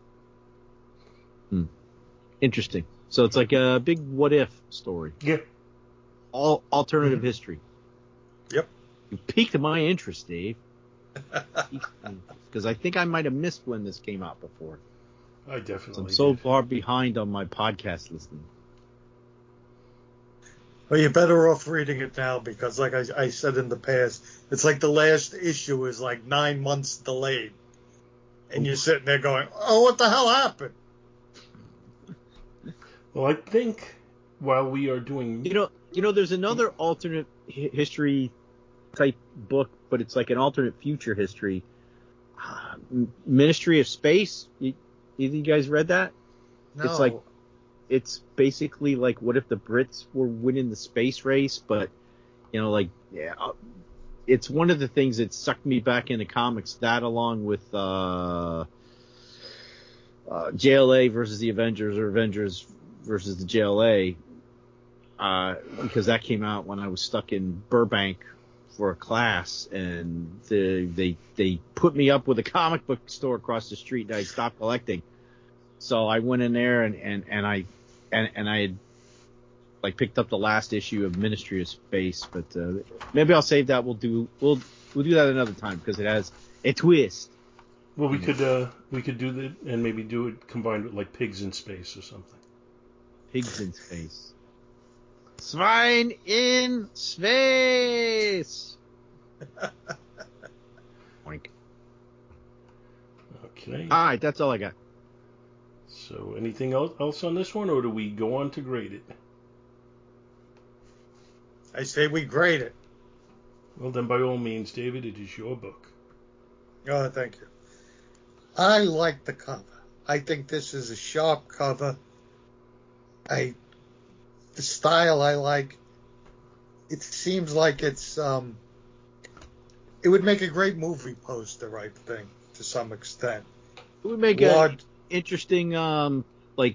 Interesting. So it's like a big what if story. Yeah. All alternative history. Yep. You piqued my interest, Dave. Because I think I might have missed when this came out before. I definitely I'm so far behind on my podcast listening. Well, you're better off reading it now because, like I said in the past, it's like the last issue is like 9 months delayed. And you're sitting there going, oh, what the hell happened? Well, I think while we are doing... You know, there's another alternate history type book, but it's like an alternate future history. Ministry of Space. Either you guys read that? No. It's basically like, what if the Brits were winning the space race? But, it's one of the things that sucked me back into comics. That along with JLA versus the Avengers, or Avengers versus the JLA, because that came out when I was stuck in Burbank for a class, and they put me up with a comic book store across the street, and I stopped collecting. So I went in there and I had like picked up the last issue of Ministry of Space, but maybe I'll save that. We'll do that another time because it has a twist. Well, we could do that and maybe do it combined with like Pigs in Space or something. Pigs in Space. Swine in Space. Oink. Okay. All right, that's all I got. So anything else on this one, or do we go on to grade it? I say we grade it. Well, then by all means, David, it is your book. Oh, thank you. I like the cover. I think this is a sharp cover. The style I like. It seems like it's it would make a great movie poster, I think, to some extent. It would make an interesting, like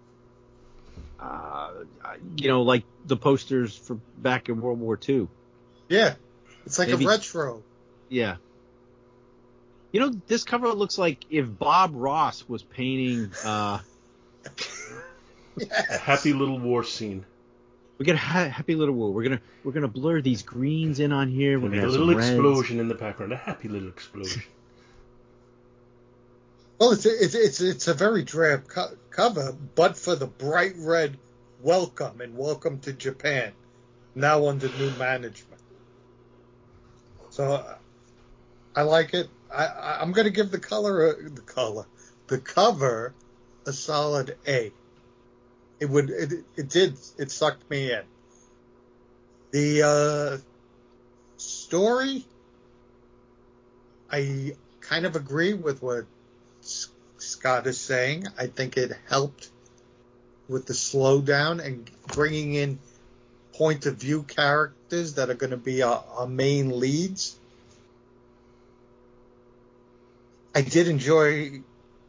the posters for back in World War II. Yeah, it's like a retro. Yeah. This cover looks like if Bob Ross was painting. A happy little war scene. We got a happy little war. We're gonna blur these greens in on here. We're gonna have a little some reds. explosion in the background. A happy little explosion. Well, it's a very drab cover, but for the bright red welcome and welcome to Japan, now under new management. So I like it. I'm going to give the cover a solid A. It sucked me in. The story, I kind of agree with what Scott is saying. I think it helped with the slowdown and bringing in point of view characters that are going to be our main leads. I did enjoy.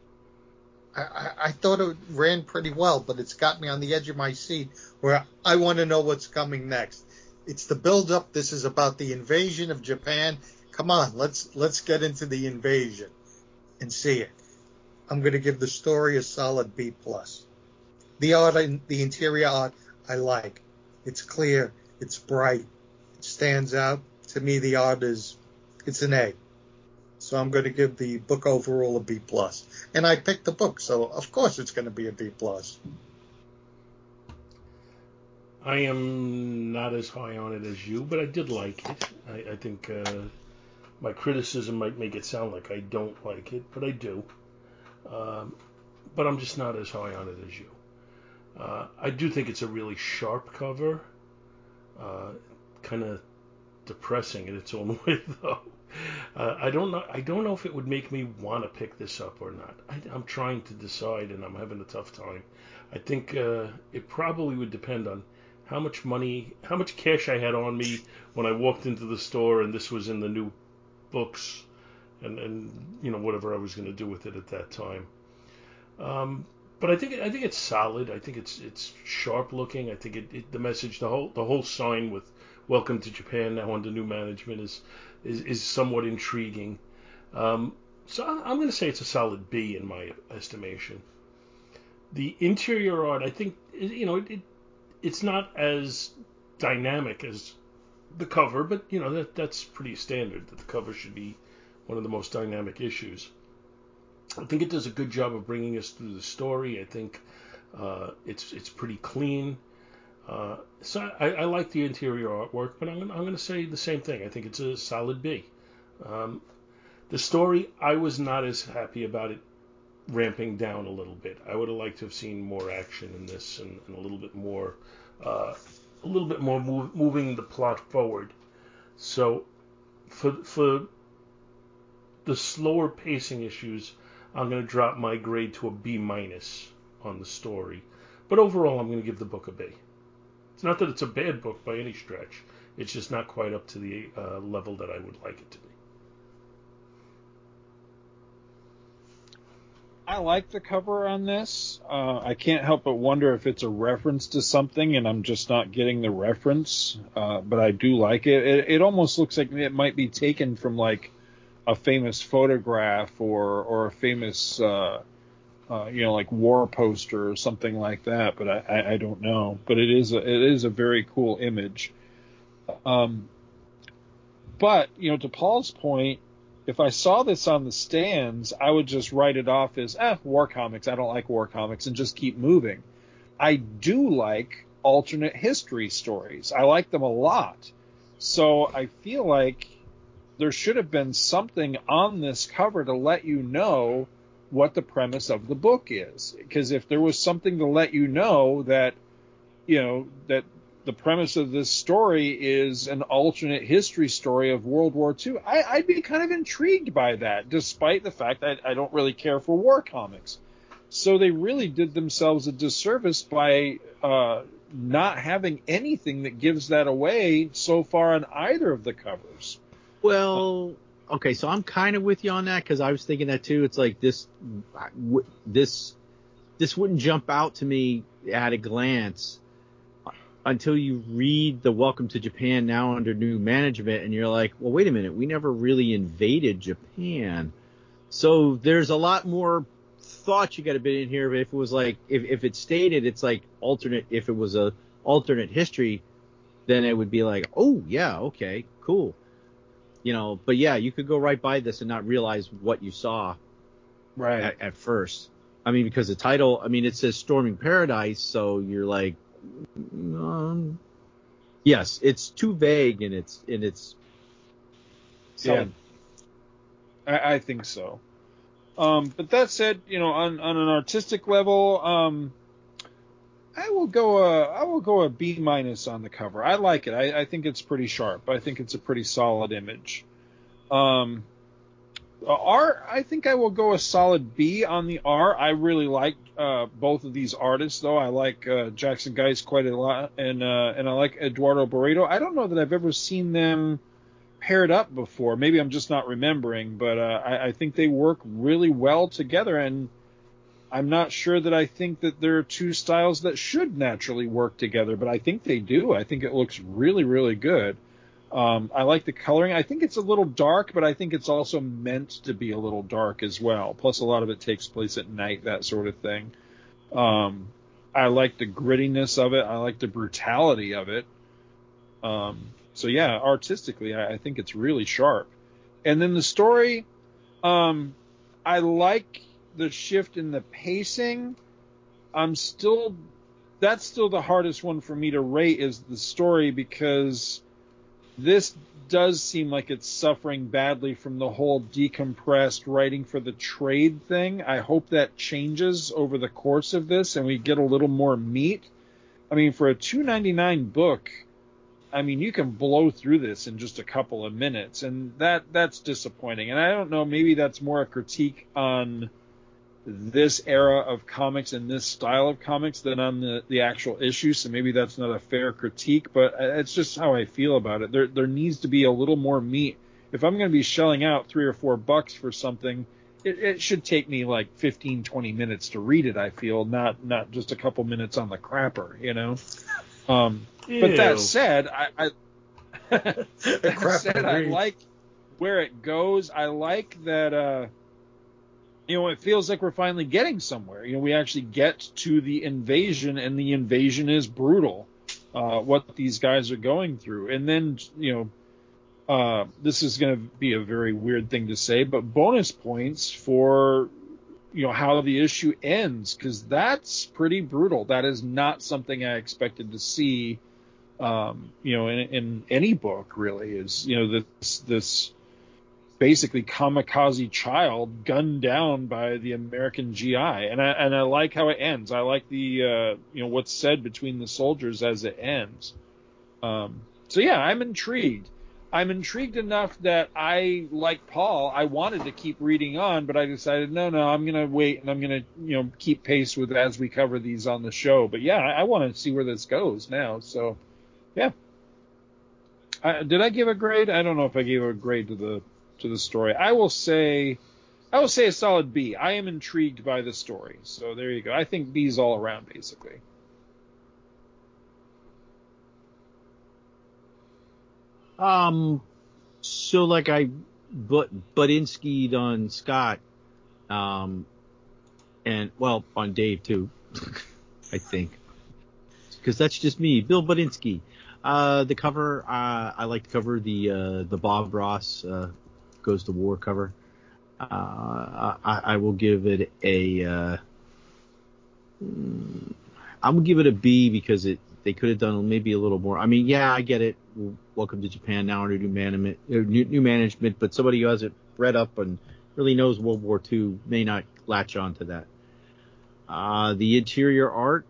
I thought it ran pretty well, but it's got me on the edge of my seat where I want to know what's coming next. It's the build-up. This is about the invasion of Japan. Come on, let's get into the invasion and see it. I'm going to give the story a solid B+. The art, the interior art, I like. It's clear. It's bright. It stands out. To me, the art it's an A. So I'm going to give the book overall a B+. And I picked the book, so of course it's going to be a B+. I am not as high on it as you, but I did like it. I think my criticism might make it sound like I don't like it, but I do. But I'm just not as high on it as you. I do think it's a really sharp cover. Kind of depressing in its own way, though. I don't know if it would make me want to pick this up or not. I'm trying to decide, and I'm having a tough time. I think it probably would depend on how much cash I had on me when I walked into the store, and this was in the new books, and whatever I was going to do with it at that time. But I think it's solid. I think it's sharp looking. I think the message, the whole sign with "Welcome to Japan" now under new management is somewhat intriguing. So I'm going to say it's a solid B in my estimation. The interior art, I think, it's not as dynamic as the cover, but that's pretty standard. That the cover should be one of the most dynamic issues. I think it does a good job of bringing us through the story. I think it's pretty clean. So I like the interior artwork, but I'm going to say the same thing. I think it's a solid B. The story, I was not as happy about it ramping down a little bit. I would have liked to have seen more action in this and a little bit more moving the plot forward. So for the slower pacing issues, I'm going to drop my grade to a B- on the story. But overall, I'm going to give the book a B. It's not that it's a bad book by any stretch. It's just not quite up to the level that I would like it to be. I like the cover on this. I can't help but wonder if it's a reference to something and I'm just not getting the reference. But I do like it. It almost looks like it might be taken from like a famous photograph or a famous, like war poster or something like that. But I don't know. But it is a very cool image. But to Paul's point, if I saw this on the stands, I would just write it off as war comics. I don't like war comics and just keep moving. I do like alternate history stories. I like them a lot. So I feel like there should have been something on this cover to let you know what the premise of the book is. Because if there was something to let you know that, that the premise of this story is an alternate history story of World War II, I'd be kind of intrigued by that, despite the fact that I don't really care for war comics. So they really did themselves a disservice by not having anything that gives that away so far on either of the covers. Well, okay, so I'm kind of with you on that, because I was thinking that too. It's like this wouldn't jump out to me at a glance until you read the Welcome to Japan Now Under New Management, and you're like, well, wait a minute, we never really invaded Japan. So there's a lot more thought you got to put in here. But if it was like, if it stated it's like alternate, if it was a alternate history, then it would be like, oh yeah, okay, cool. But yeah, you could go right by this and not realize what you saw right at first. I mean, because the title, it says Storming Paradise, so you're like, yes, it's too vague in its yeah, I think so. But that said, on an artistic level, I will go a B- on the cover. I like it. I think it's pretty sharp. I think it's a pretty solid image. Art, I think I will go a solid B on the art. I really like both of these artists, though. I like Jackson Geist quite a lot, and I like Eduardo Barreto. I don't know that I've ever seen them paired up before. Maybe I'm just not remembering, but I think they work really well together, and I'm not sure that I think that there are two styles that should naturally work together, but I think they do. I think it looks really, really good. I like the coloring. I think it's a little dark, but I think it's also meant to be a little dark as well. Plus, a lot of it takes place at night, that sort of thing. I like the grittiness of it. I like the brutality of it. So yeah, artistically, I think it's really sharp. And then the story, I like the shift in the pacing. That's still the hardest one for me to rate, is the story, because this does seem like it's suffering badly from the whole decompressed writing for the trade thing. I hope that changes over the course of this and we get a little more meat. For a $2.99 book, you can blow through this in just a couple of minutes, and that's disappointing. And I don't know, maybe that's more a critique on this era of comics and this style of comics than on the actual issue, so maybe that's not a fair critique, but it's just how I feel about it. There needs to be a little more meat. If I'm going to be shelling out $3 or $4 for something, it should take me like 15-20 minutes to read it, I feel, not just a couple minutes on the crapper, But that said, I like where it goes. I like that it feels like we're finally getting somewhere. We actually get to the invasion, and the invasion is brutal, what these guys are going through. And then, this is going to be a very weird thing to say, but bonus points for, how the issue ends, because that's pretty brutal. That is not something I expected to see, in any book, really, is, this basically kamikaze child gunned down by the American GI, and I like how it ends. I like the what's said between the soldiers as it ends. So yeah, I'm intrigued. I'm intrigued enough that I, like Paul, I wanted to keep reading on, but I decided no, I'm gonna wait, and I'm gonna keep pace with as we cover these on the show. But yeah, I want to see where this goes now. So yeah, did I give a grade? I don't know if I gave a grade to the story. I will say a solid B. I am intrigued by the story. So there you go. I think B's all around, basically. So like I Budinsky'd on Scott, and well, on Dave too, I think, because that's just me, Bill Budinsky. The cover, I like the cover, the Bob Ross Goes to War cover. I will give it I'm gonna give it a B, because they could have done maybe a little more. Yeah, I get it. Welcome to Japan Now under new management, but somebody who hasn't read up and really knows World War II may not latch on to that. The interior art,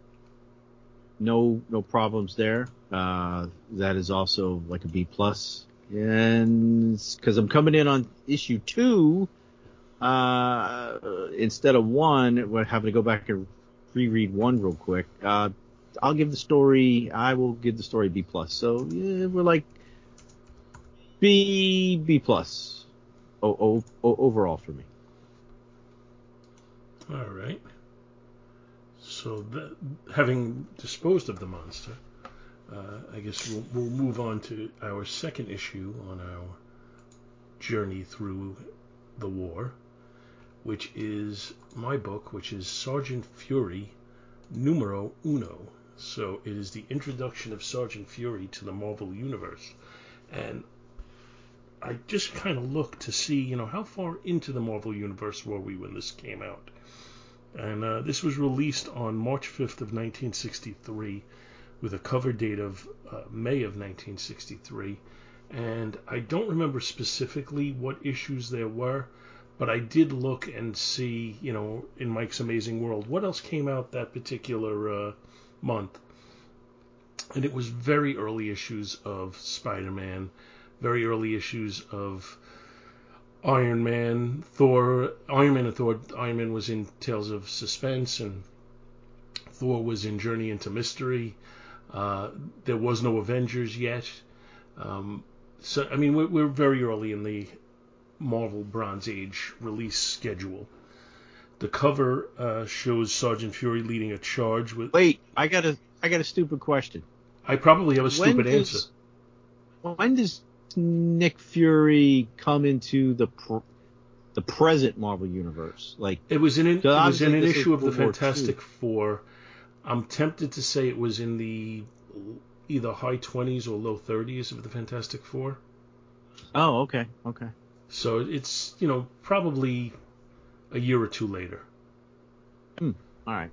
no problems there. That is also like a B+. And because I'm coming in on issue 2, instead of 1, we're having to go back and reread 1 real quick. I will give the story B+. So yeah, we're like B+. Overall for me. All right. So having disposed of the monster, I guess we'll move on to our second issue on our journey through the war, which is my book, which is Sergeant Fury Numero Uno. So it is the introduction of Sergeant Fury to the Marvel Universe. And I just kind of looked to see, how far into the Marvel Universe were we when this came out. And this was released on March 5th of 1963 with a cover date of May of 1963. And I don't remember specifically what issues there were, but I did look and see, in Mike's Amazing World, what else came out that particular month. And it was very early issues of Spider-Man, very early issues of Iron Man, Thor. Iron Man and Thor. Iron Man was in Tales of Suspense, and Thor was in Journey into Mystery. There was no Avengers yet. So, I mean, we're very early in the Marvel Bronze Age release schedule. The cover shows Sergeant Fury leading a charge with... Wait, I got a stupid question. I probably have a stupid answer. When does Nick Fury come into the present Marvel universe? Like, it was in an issue of the World War Fantastic Four. I'm tempted to say it was in the either high 20s or low 30s of the Fantastic Four. Oh, okay. So it's, probably a year or two later. All right.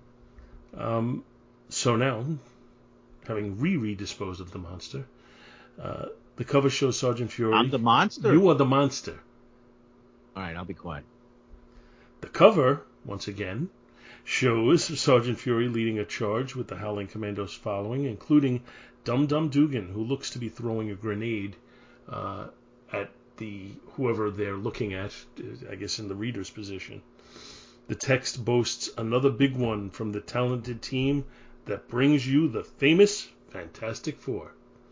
So now, having disposed of the monster, the cover shows Sergeant Fury. I'm the monster? You are the monster. All right, I'll be quiet. The cover, once again, shows Sergeant Fury leading a charge with the Howling Commandos following, including Dum Dum Dugan, who looks to be throwing a grenade at whoever they're looking at, I guess in the reader's position. The text boasts another big one from the talented team that brings you the famous Fantastic Four.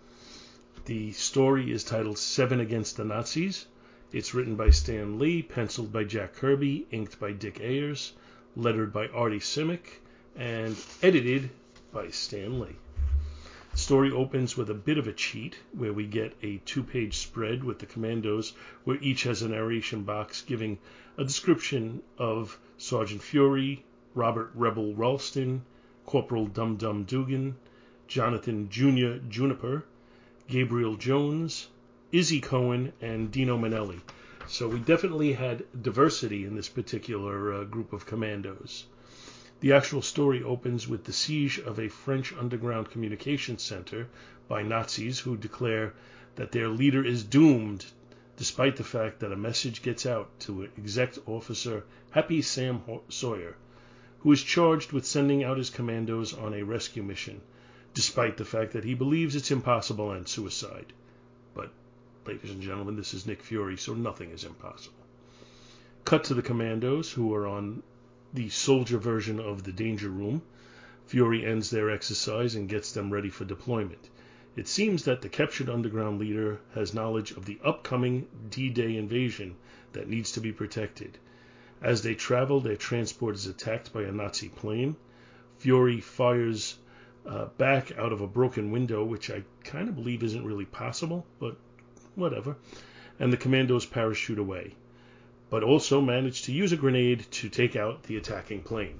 The story is titled 7 Against the Nazis. It's written by Stan Lee, penciled by Jack Kirby, inked by Dick Ayers, lettered by Artie Simic, and edited by Stan Lee. The story opens with a bit of a cheat, where we get a 2-page spread with the commandos, where each has a narration box giving a description of Sergeant Fury, Robert Rebel Ralston, Corporal Dum Dum Dugan, Jonathan Jr. Juniper, Gabriel Jones, Izzy Cohen, and Dino Manelli. So we definitely had diversity in this particular group of commandos. The actual story opens with the siege of a French underground communications center by Nazis who declare that their leader is doomed, despite the fact that a message gets out to Exec Officer Happy Sam Sawyer, who is charged with sending out his commandos on a rescue mission, despite the fact that he believes it's impossible and suicide. But, ladies and gentlemen, this is Nick Fury, so nothing is impossible. Cut to the commandos, who are on the soldier version of the Danger Room. Fury ends their exercise and gets them ready for deployment. It seems that the captured underground leader has knowledge of the upcoming D-Day invasion that needs to be protected. As they travel, their transport is attacked by a Nazi plane. Fury fires back out of a broken window, which I kind of believe isn't really possible, but whatever. And the commandos parachute away, but also manage to use a grenade to take out the attacking plane.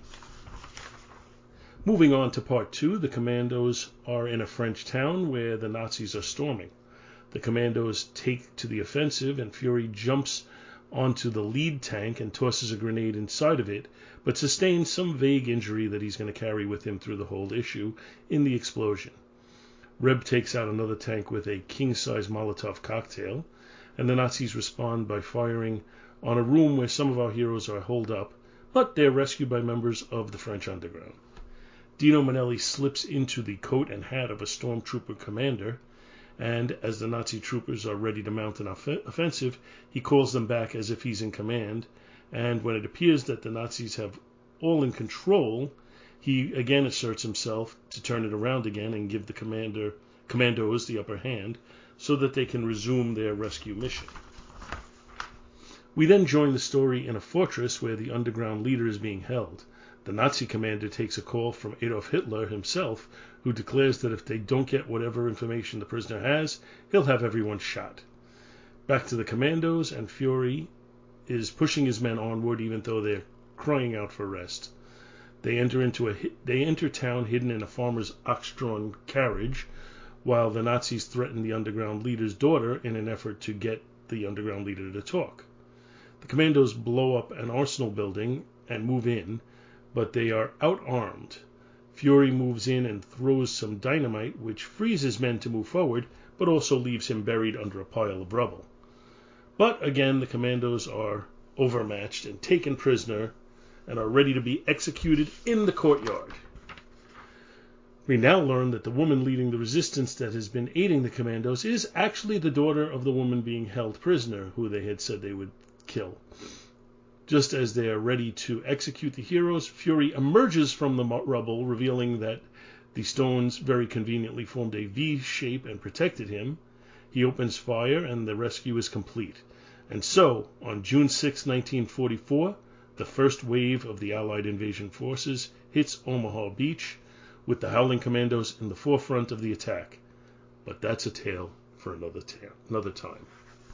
Moving on to part 2, the commandos are in a French town where the Nazis are storming. The commandos take to the offensive, and Fury jumps onto the lead tank and tosses a grenade inside of it, but sustains some vague injury that he's going to carry with him through the whole issue in the explosion. Reb takes out another tank with a king-size Molotov cocktail, and the Nazis respond by firing on a room where some of our heroes are holed up, but they're rescued by members of the French underground. Dino Manelli slips into the coat and hat of a stormtrooper commander, and as the Nazi troopers are ready to mount an offensive, he calls them back as if he's in command, and when it appears that the Nazis have all in control, he again asserts himself to turn it around again and give the commandos the upper hand so that they can resume their rescue mission. We then join the story in a fortress where the underground leader is being held. The Nazi commander takes a call from Adolf Hitler himself, who declares that if they don't get whatever information the prisoner has, he'll have everyone shot. Back to the commandos, and Fury is pushing his men onward even though they're crying out for rest. They enter town hidden in a farmer's ox-drawn carriage, while the Nazis threaten the underground leader's daughter in an effort to get the underground leader to talk. The commandos blow up an arsenal building and move in, but they are outarmed. Fury moves in and throws some dynamite, which frees his men to move forward, but also leaves him buried under a pile of rubble. But again, the commandos are overmatched and taken prisoner and are ready to be executed in the courtyard. We now learn that the woman leading the resistance that has been aiding the commandos is actually the daughter of the woman being held prisoner, who they had said they would kill. Just as they are ready to execute the heroes, Fury emerges from the rubble, revealing that the stones very conveniently formed a V shape and protected him. He opens fire and the rescue is complete. And so, on June 6, 1944, the first wave of the Allied invasion forces hits Omaha Beach, with the Howling Commandos in the forefront of the attack. But that's a tale for another time.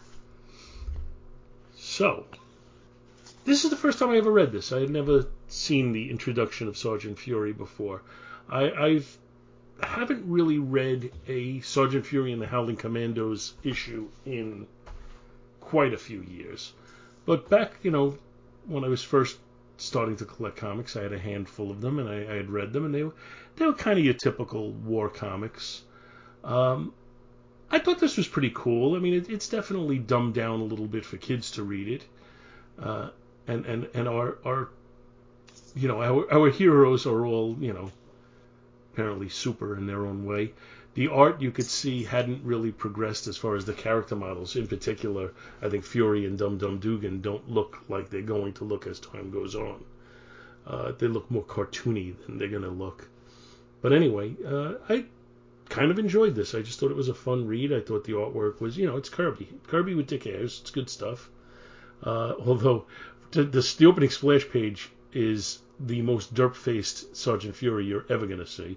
So, this is the first time I ever read this. I had never seen the introduction of Sergeant Fury before. I haven't really read a Sergeant Fury and the Howling Commandos issue in quite a few years. But back, when I was first starting to collect comics, I had a handful of them, and I had read them, and they were kind of your typical war comics. I thought this was pretty cool. I mean, it's definitely dumbed down a little bit for kids to read it, and our heroes are all apparently super in their own way. The art, you could see, hadn't really progressed as far as the character models. In particular, I think Fury and Dum Dum Dugan don't look like they're going to look as time goes on. They look more cartoony than they're going to look. But anyway, I kind of enjoyed this. I just thought it was a fun read. I thought the artwork was, it's Kirby. Kirby with Dick Ayers. It's good stuff. Although the opening splash page is the most derp-faced Sergeant Fury you're ever going to see.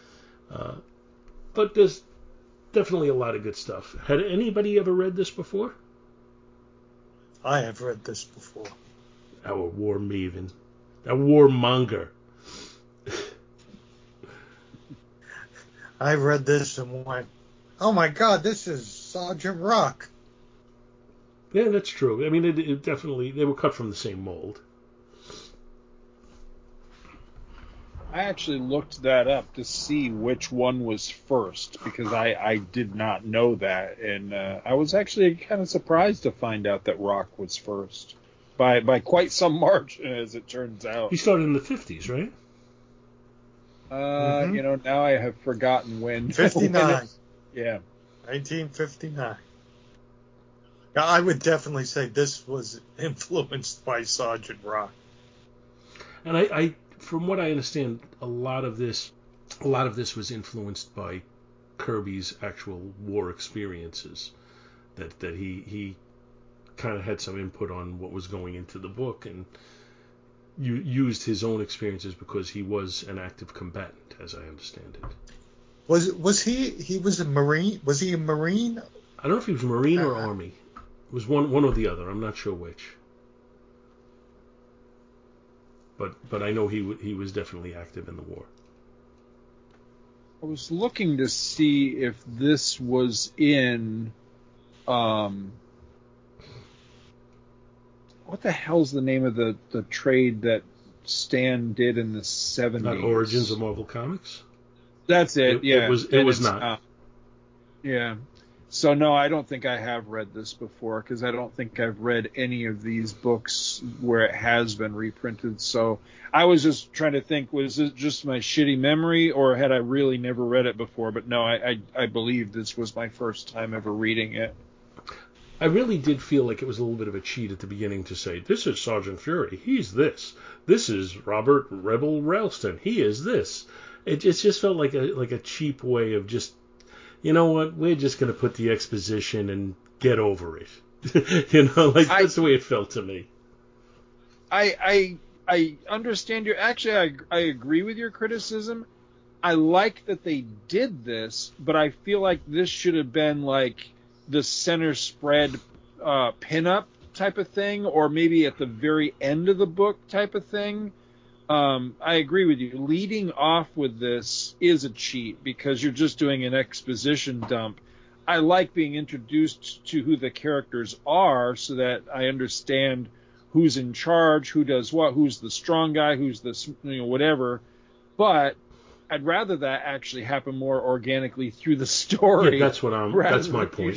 But there's definitely a lot of good stuff. Had anybody ever read this before? I have read this before. Our war maven. Our warmonger. I read this and went, oh my God, this is Sergeant Rock. Yeah, that's true. I mean, it definitely, they were cut from the same mold. I actually looked that up to see which one was first, because I did not know that, and I was actually kind of surprised to find out that Rock was first by quite some margin, as it turns out. He started in the 50s, right? Now I have forgotten when. 59. Yeah. 1959. Now, I would definitely say this was influenced by Sergeant Rock. And I from what I understand, a lot of this was influenced by Kirby's actual war experiences. That he kind of had some input on what was going into the book, and used his own experiences because he was an active combatant, as I understand it. Was he was a Marine? Was he a Marine? I don't know if he was Marine or Army. It was one or the other. I'm not sure which. But I know he was definitely active in the war. I was looking to see if this was in what the hell's the name of the trade that Stan did in the 70s? Not Origins of Marvel Comics? That's it. Yeah. It was not. Yeah. So no, I don't think I have read this before, because I don't think I've read any of these books where it has been reprinted. So I was just trying to think, was it just my shitty memory, or had I really never read it before? But no, I believe this was my first time ever reading it. I really did feel like it was a little bit of a cheat at the beginning to say, this is Sergeant Fury, he's this. This is Robert Rebel Ralston, he is this. It just felt like a cheap way of just, you know what, we're just going to put the exposition and get over it. That's the way it felt to me. I understand your, actually, I agree with your criticism. I like that they did this, but I feel like this should have been like the center spread pinup type of thing, or maybe at the very end of the book type of thing. I agree with you. Leading off with this is a cheat because you're just doing an exposition dump. I like being introduced to who the characters are so that I understand who's in charge, who does what, who's the strong guy, who's the, whatever. But I'd rather that actually happen more organically through the story. Yeah, that's my point.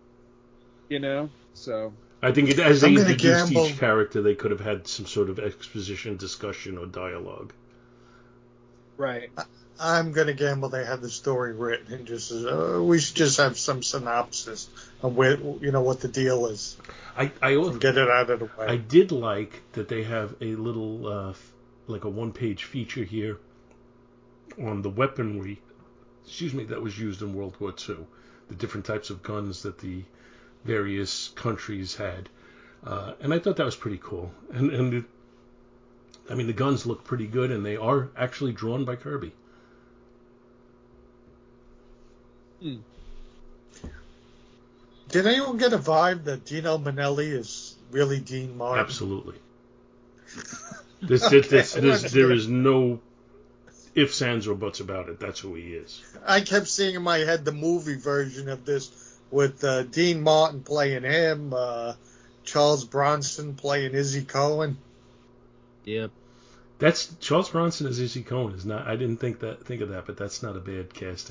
So. I think as they introduced each character, they could have had some sort of exposition, discussion, or dialogue. Right. I'm going to gamble they had the story written and just we should just have some synopsis of where, what the deal is. I get it out of the way. I did like that they have a little, like a one-page feature here on the weaponry, that was used in World War II, the different types of guns that the various countries had, and I thought that was pretty cool. And the guns look pretty good, and they are actually drawn by Kirby. Did anyone get a vibe that Dino Manelli is really Dean Martin? Absolutely. There is no ifs, ands, or buts about it. That's who he is. I kept seeing in my head the movie version of this with Dean Martin playing him, Charles Bronson playing Izzy Cohen. Yep. That's Charles Bronson as Izzy Cohen is not. I didn't think of that, but that's not a bad casting.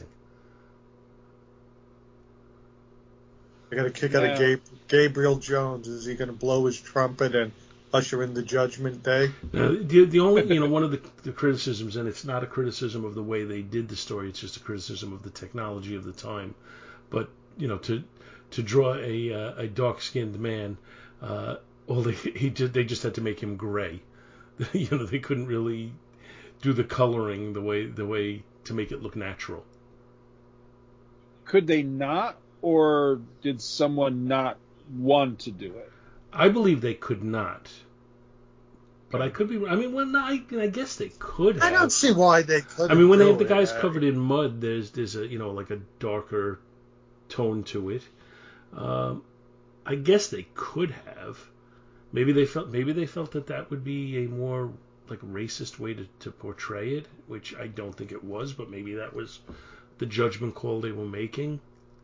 I got a kick out of Gabriel Jones. Is he going to blow his trumpet and usher in the Judgment Day? The only one of the criticisms, and it's not a criticism of the way they did the story. It's just a criticism of the technology of the time. But to draw a dark-skinned man, they just had to make him gray. They couldn't really do the coloring the way to make it look natural. Could they not, or did someone not want to do it? I believe they could not. But I could be. I guess they could have. I don't see why they couldn't. When they have the guys covered in mud, there's a like a darker tone to it. I guess they could have. Maybe they felt that would be a more like racist way to portray it, which I don't think it was. But maybe that was the judgment call they were making.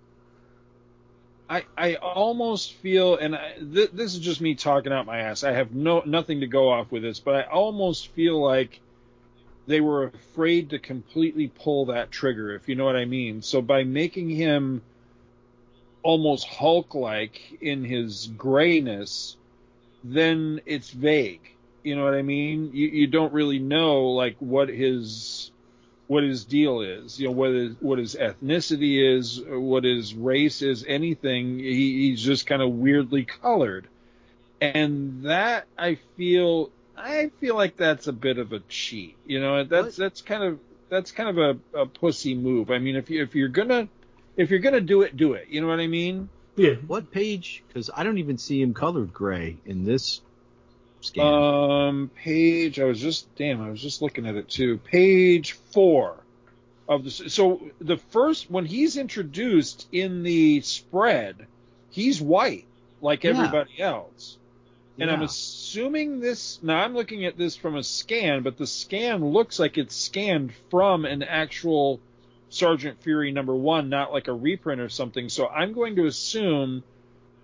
I almost feel, and this is just me talking out my ass. I have nothing to go off with this, but I almost feel like they were afraid to completely pull that trigger, if you know what I mean. So by making him almost Hulk-like in his grayness, then it's vague. You know what I mean? You don't really know like what his deal is, what his ethnicity is, what his race is, anything. He's just kind of weirdly colored, and that I feel like that's a bit of a cheat. That's kind of a pussy move. I mean, if you're gonna do it, do it. You know what I mean? Yeah. What page? Because I don't even see him colored gray in this scan. Page. I was just looking at it too. Page 4 of the. So the first, when he's introduced in the spread, he's white like everybody else. And I'm assuming this. Now I'm looking at this from a scan, but the scan looks like it's scanned from an actual Sergeant Fury #1, not like a reprint or something. So I'm going to assume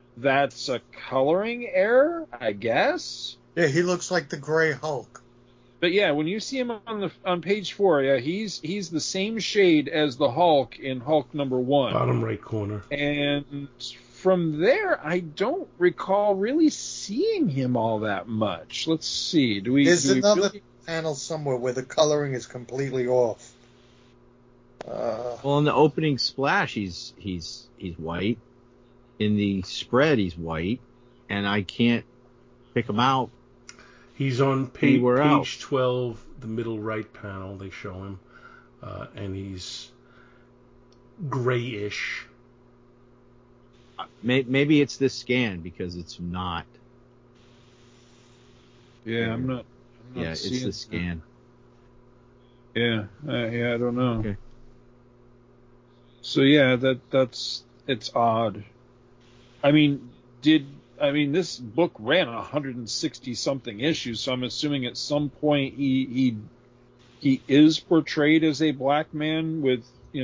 that's a coloring error, I guess. Yeah, he looks like the Gray Hulk. But yeah, when you see him on page 4, yeah, he's the same shade as the Hulk in Hulk #1. Bottom right corner. And from there, I don't recall really seeing him all that much. Let's see. There's another panel somewhere where the coloring is completely off. Well, in the opening splash, he's white. In the spread, he's white, and I can't pick him out. He's on Anywhere else. page 12, the middle right panel. They show him, and he's grayish. Maybe it's this scan because it's not. Yeah, I'm not Yeah, it's the scan. Yeah, I don't know. Okay. So yeah, it's odd. I mean, this book ran 160 something issues, so I'm assuming at some point he is portrayed as a black man with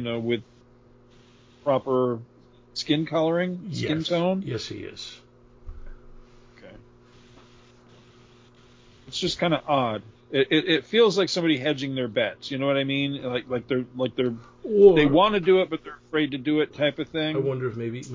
proper skin coloring, skin tone. Yes, he is. Okay. It's just kind of odd. It feels like somebody hedging their bets. You know what I mean? Like they want to do it, but they're afraid to do it, type of thing. I wonder if maybe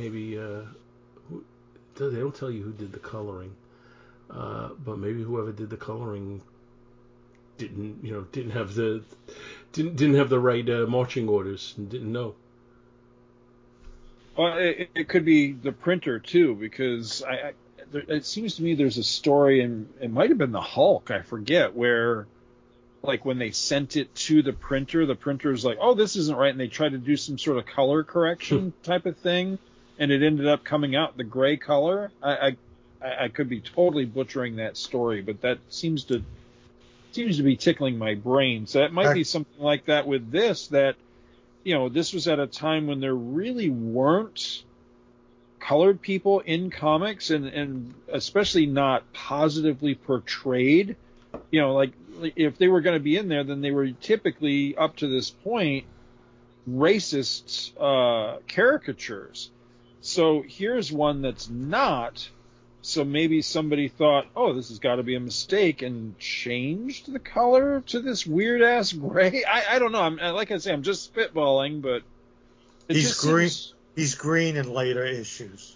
they don't tell you who did the coloring, but maybe whoever did the coloring didn't have the right marching orders and didn't know. Well, it could be the printer too, because it seems to me there's a story, and it might have been the Hulk, I forget, where like when they sent it to the printer's like, oh, this isn't right, and they tried to do some sort of color correction type of thing, and it ended up coming out the gray color. I could be totally butchering that story, but that seems to be tickling my brain. So it might be something like that with this, that this was at a time when there really weren't colored people in comics, and especially not positively portrayed. Like if they were going to be in there, then they were typically, up to this point, racist caricatures. So here's one that's not. So maybe somebody thought, oh, this has got to be a mistake, and changed the color to this weird ass gray. I don't know. Like I say, I'm just spitballing, but he's green. He's green in later issues.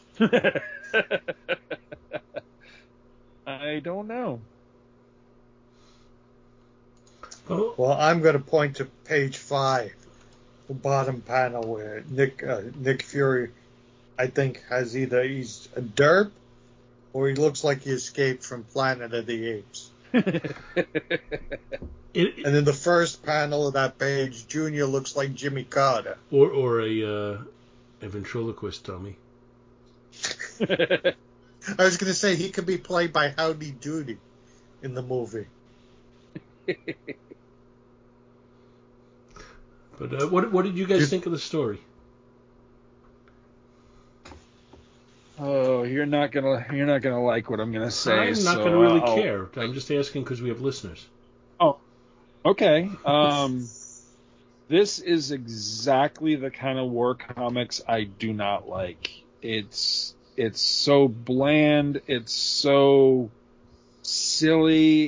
I don't know. Well, I'm going to point to page 5, the bottom panel, where Nick Fury, I think, he's a derp, or he looks like he escaped from Planet of the Apes. And in the first panel of that page, Junior looks like Jimmy Carter. Or a ventriloquist dummy. I was going to say, he could be played by Howdy Doody in the movie. But what did you guys think of the story? Oh, you're not gonna like what I'm gonna say. I'm not gonna really care. I'm just asking because we have listeners. Oh, okay. This is exactly the kind of war comics I do not like. It's so bland. It's so silly.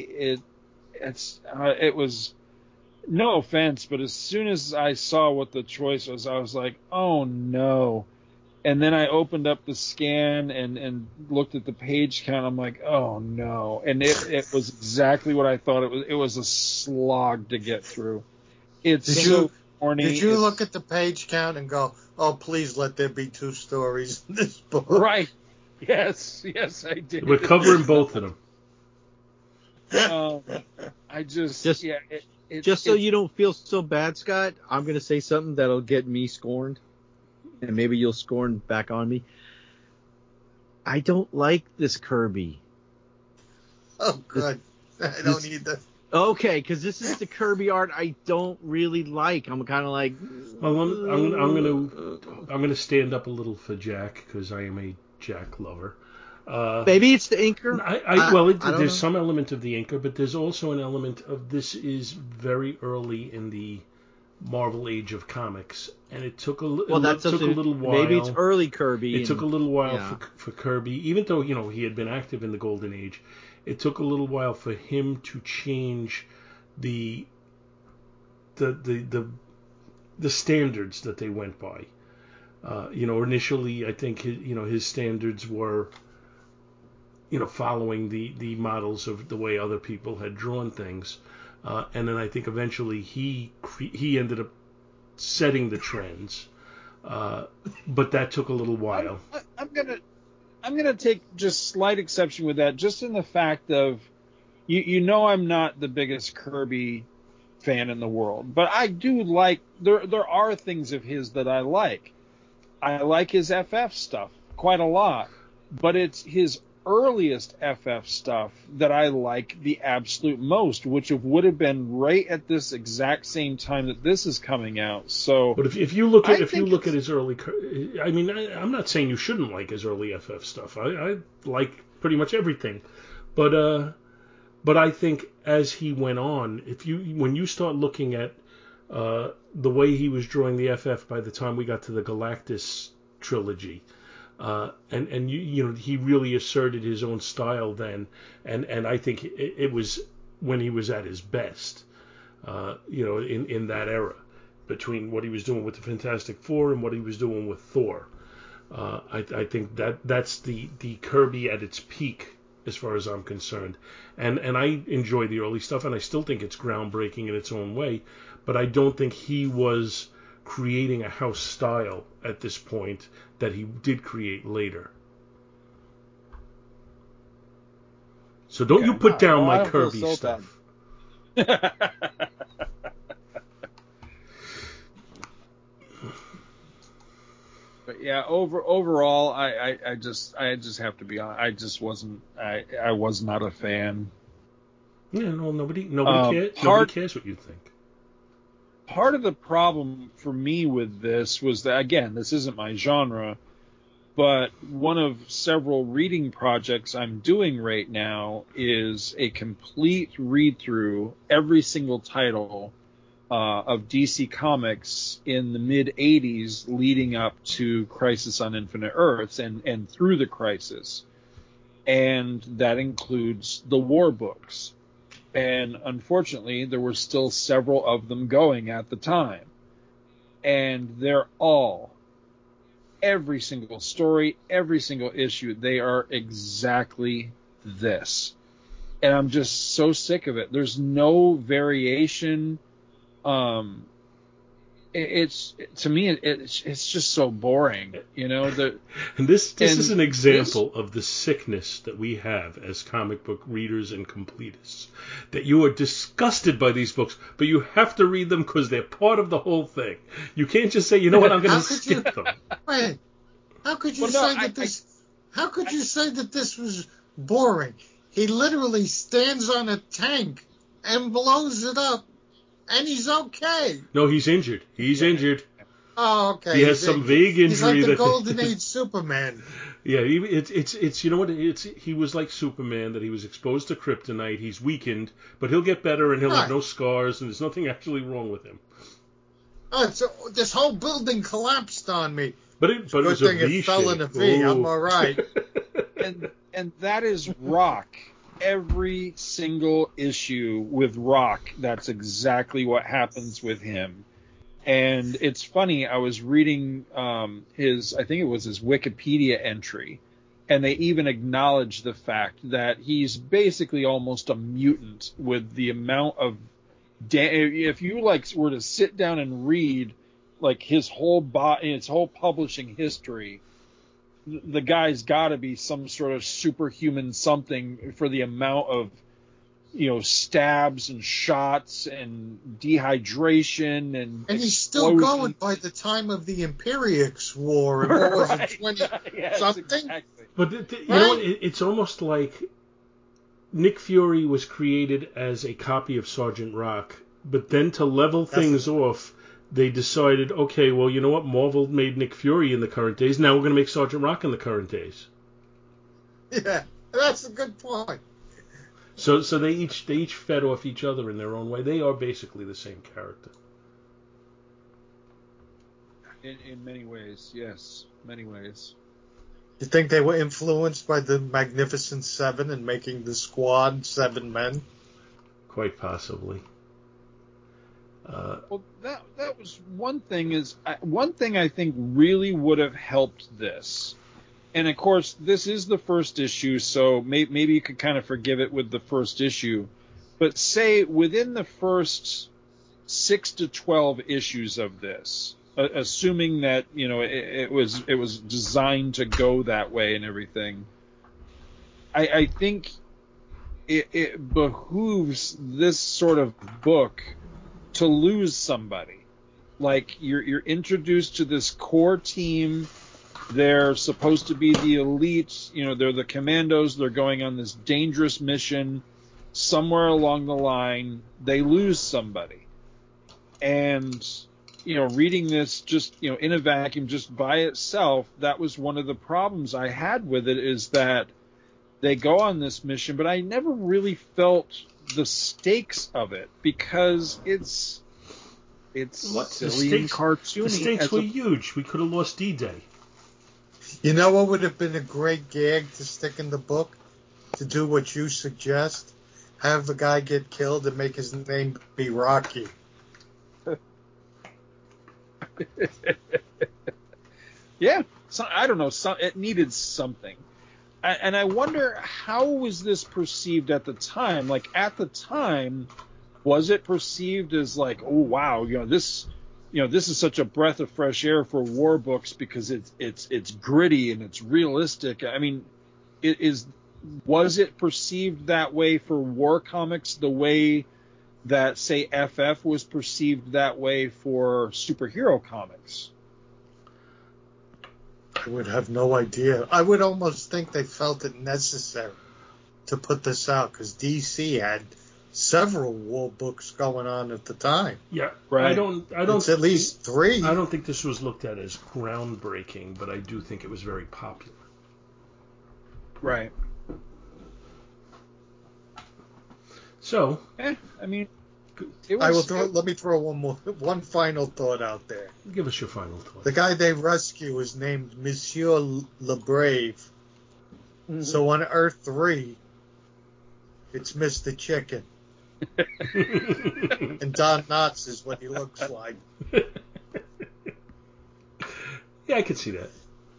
It was, no offense, but as soon as I saw what the choice was, I was like, oh no. And then I opened up the scan and looked at the page count. I'm like, oh no. And it was exactly what I thought it was. It was a slog to get through. It's corny. Did you look at the page count and go, oh, please let there be 2 stories in this book? Right. Yes, I did. We're covering both of them. Just so you don't feel so bad, Scott, I'm going to say something that'll get me scorned, and maybe you'll scorn back on me. I don't like this Kirby. Oh, good. I don't need this. Okay, because this is the Kirby art I don't really like. I'm kind of like. Well, I'm gonna stand up a little for Jack because I am a Jack lover. Maybe it's the inker. There's some element of the inker, but there's also an element of this is very early in the Marvel age of comics, and it took a little while. Maybe it's early Kirby. It took a little while for Kirby, even though he had been active in the Golden Age. It took a little while for him to change the standards that they went by. Initially, I think his standards were, following the models of the way other people had drawn things, and then I think eventually he ended up setting the trends, but that took a little while. I'm gonna take just slight exception with that, just in the fact of, I'm not the biggest Kirby fan in the world, but I do like there are things of his that I like. I like his FF stuff quite a lot, but it's his earliest FF stuff that I like the absolute most, which would have been right at this exact same time that this is coming out. So, but if you look at his early, I mean, I'm not saying you shouldn't like his early FF stuff. I like pretty much everything, but I think as he went on, when you start looking at the way he was drawing the FF by the time we got to the Galactus trilogy, and he really asserted his own style then, and I think it was when he was at his best, in that era, between what he was doing with the Fantastic Four and what he was doing with Thor. I think that's the Kirby at its peak as far as I'm concerned, and I enjoy the early stuff, and I still think it's groundbreaking in its own way, but I don't think he was creating a house style at this point that he did create later. So don't you put down my Kirby stuff. But yeah, overall, I just have to be honest. I was not a fan. Yeah, no, nobody cares. Nobody cares what you think. Part of the problem for me with this was that, again, this isn't my genre, but one of several reading projects I'm doing right now is a complete read-through, every single title of DC Comics in the mid-'80s leading up to Crisis on Infinite Earths and through the Crisis. And that includes the war books. And unfortunately, there were still several of them going at the time. And they're all, every single story, every single issue, they are exactly this. And I'm just so sick of it. There's no variation. It's to me, it's just so boring, And this is an example of the sickness that we have as comic book readers and completists. That you are disgusted by these books, but you have to read them because they're part of the whole thing. You can't just say, you know what, I'm going to skip them. Wait, how could you say that this? How could you say that this was boring? He literally stands on a tank and blows it up. And he's okay. No, he's injured. He's injured. Oh, okay. He has some vague injury. He's like the Golden Age Superman. Yeah, it's you know what? He was like Superman, that he was exposed to kryptonite. He's weakened, but he'll get better and he'll have no scars, and there's nothing actually wrong with him. Oh, so this whole building collapsed on me. But it was a V-shape. It fell in a V. Ooh. I'm all right. and that is Rock. Every single issue with Rock, that's exactly what happens with him. And it's funny, I was reading I think it was his Wikipedia entry, and they even acknowledge the fact that he's basically almost a mutant with the amount of if you were to sit down and read his whole publishing history, the guy's got to be some sort of superhuman something for the amount of, stabs and shots and dehydration and he's still going by the time of the Imperiex War. And what was it, 20 something? Exactly. But you know what? It's almost like Nick Fury was created as a copy of Sergeant Rock, but then to level things off, they decided, okay, well, you know what? Marvel made Nick Fury in the current days. Now we're going to make Sergeant Rock in the current days. Yeah, that's a good point. So they each fed off each other in their own way. They are basically the same character. In many ways, yes, many ways. You think they were influenced by the Magnificent Seven and making the Squad 7 men? Quite possibly. Well, that was one thing. One thing I think really would have helped this, and of course this is the first issue, so maybe you could kind of forgive it with the first issue. But say within the first 6 to 12 issues of this, assuming that it was designed to go that way and everything, I think it behooves this sort of book to lose somebody. Like you're introduced to this core team. They're supposed to be the elite. They're the commandos. They're going on this dangerous mission. Somewhere along the line, they lose somebody. And, reading this just, in a vacuum, just by itself, that was one of the problems I had with it, is that they go on this mission, but I never really felt the stakes of it, because it's silly and cartoony. The stakes were huge. We could have lost D-Day. You know what would have been a great gag to stick in the book? To do what you suggest? Have the guy get killed and make his name be Rocky. Yeah. So, I don't know. It needed something. And I wonder, how was this perceived at the time? Like, at the time, was it perceived as like, oh wow, this is such a breath of fresh air for war books because it's gritty and it's realistic? I mean, was it perceived that way for war comics the way that, say, FF was perceived that way for superhero comics? I would have no idea. I would almost think they felt it necessary to put this out because DC had several war books going on at the time. Yeah, right. I don't. It's at least 3. I don't think this was looked at as groundbreaking, but I do think it was very popular. Right. So, I mean, let me throw one final thought out there. Give us your final thought. The guy they rescue is named Monsieur Le Brave. Mm-hmm. So on Earth 3, it's Mr. Chicken. And Don Knotts is what he looks like. Yeah, I could see that.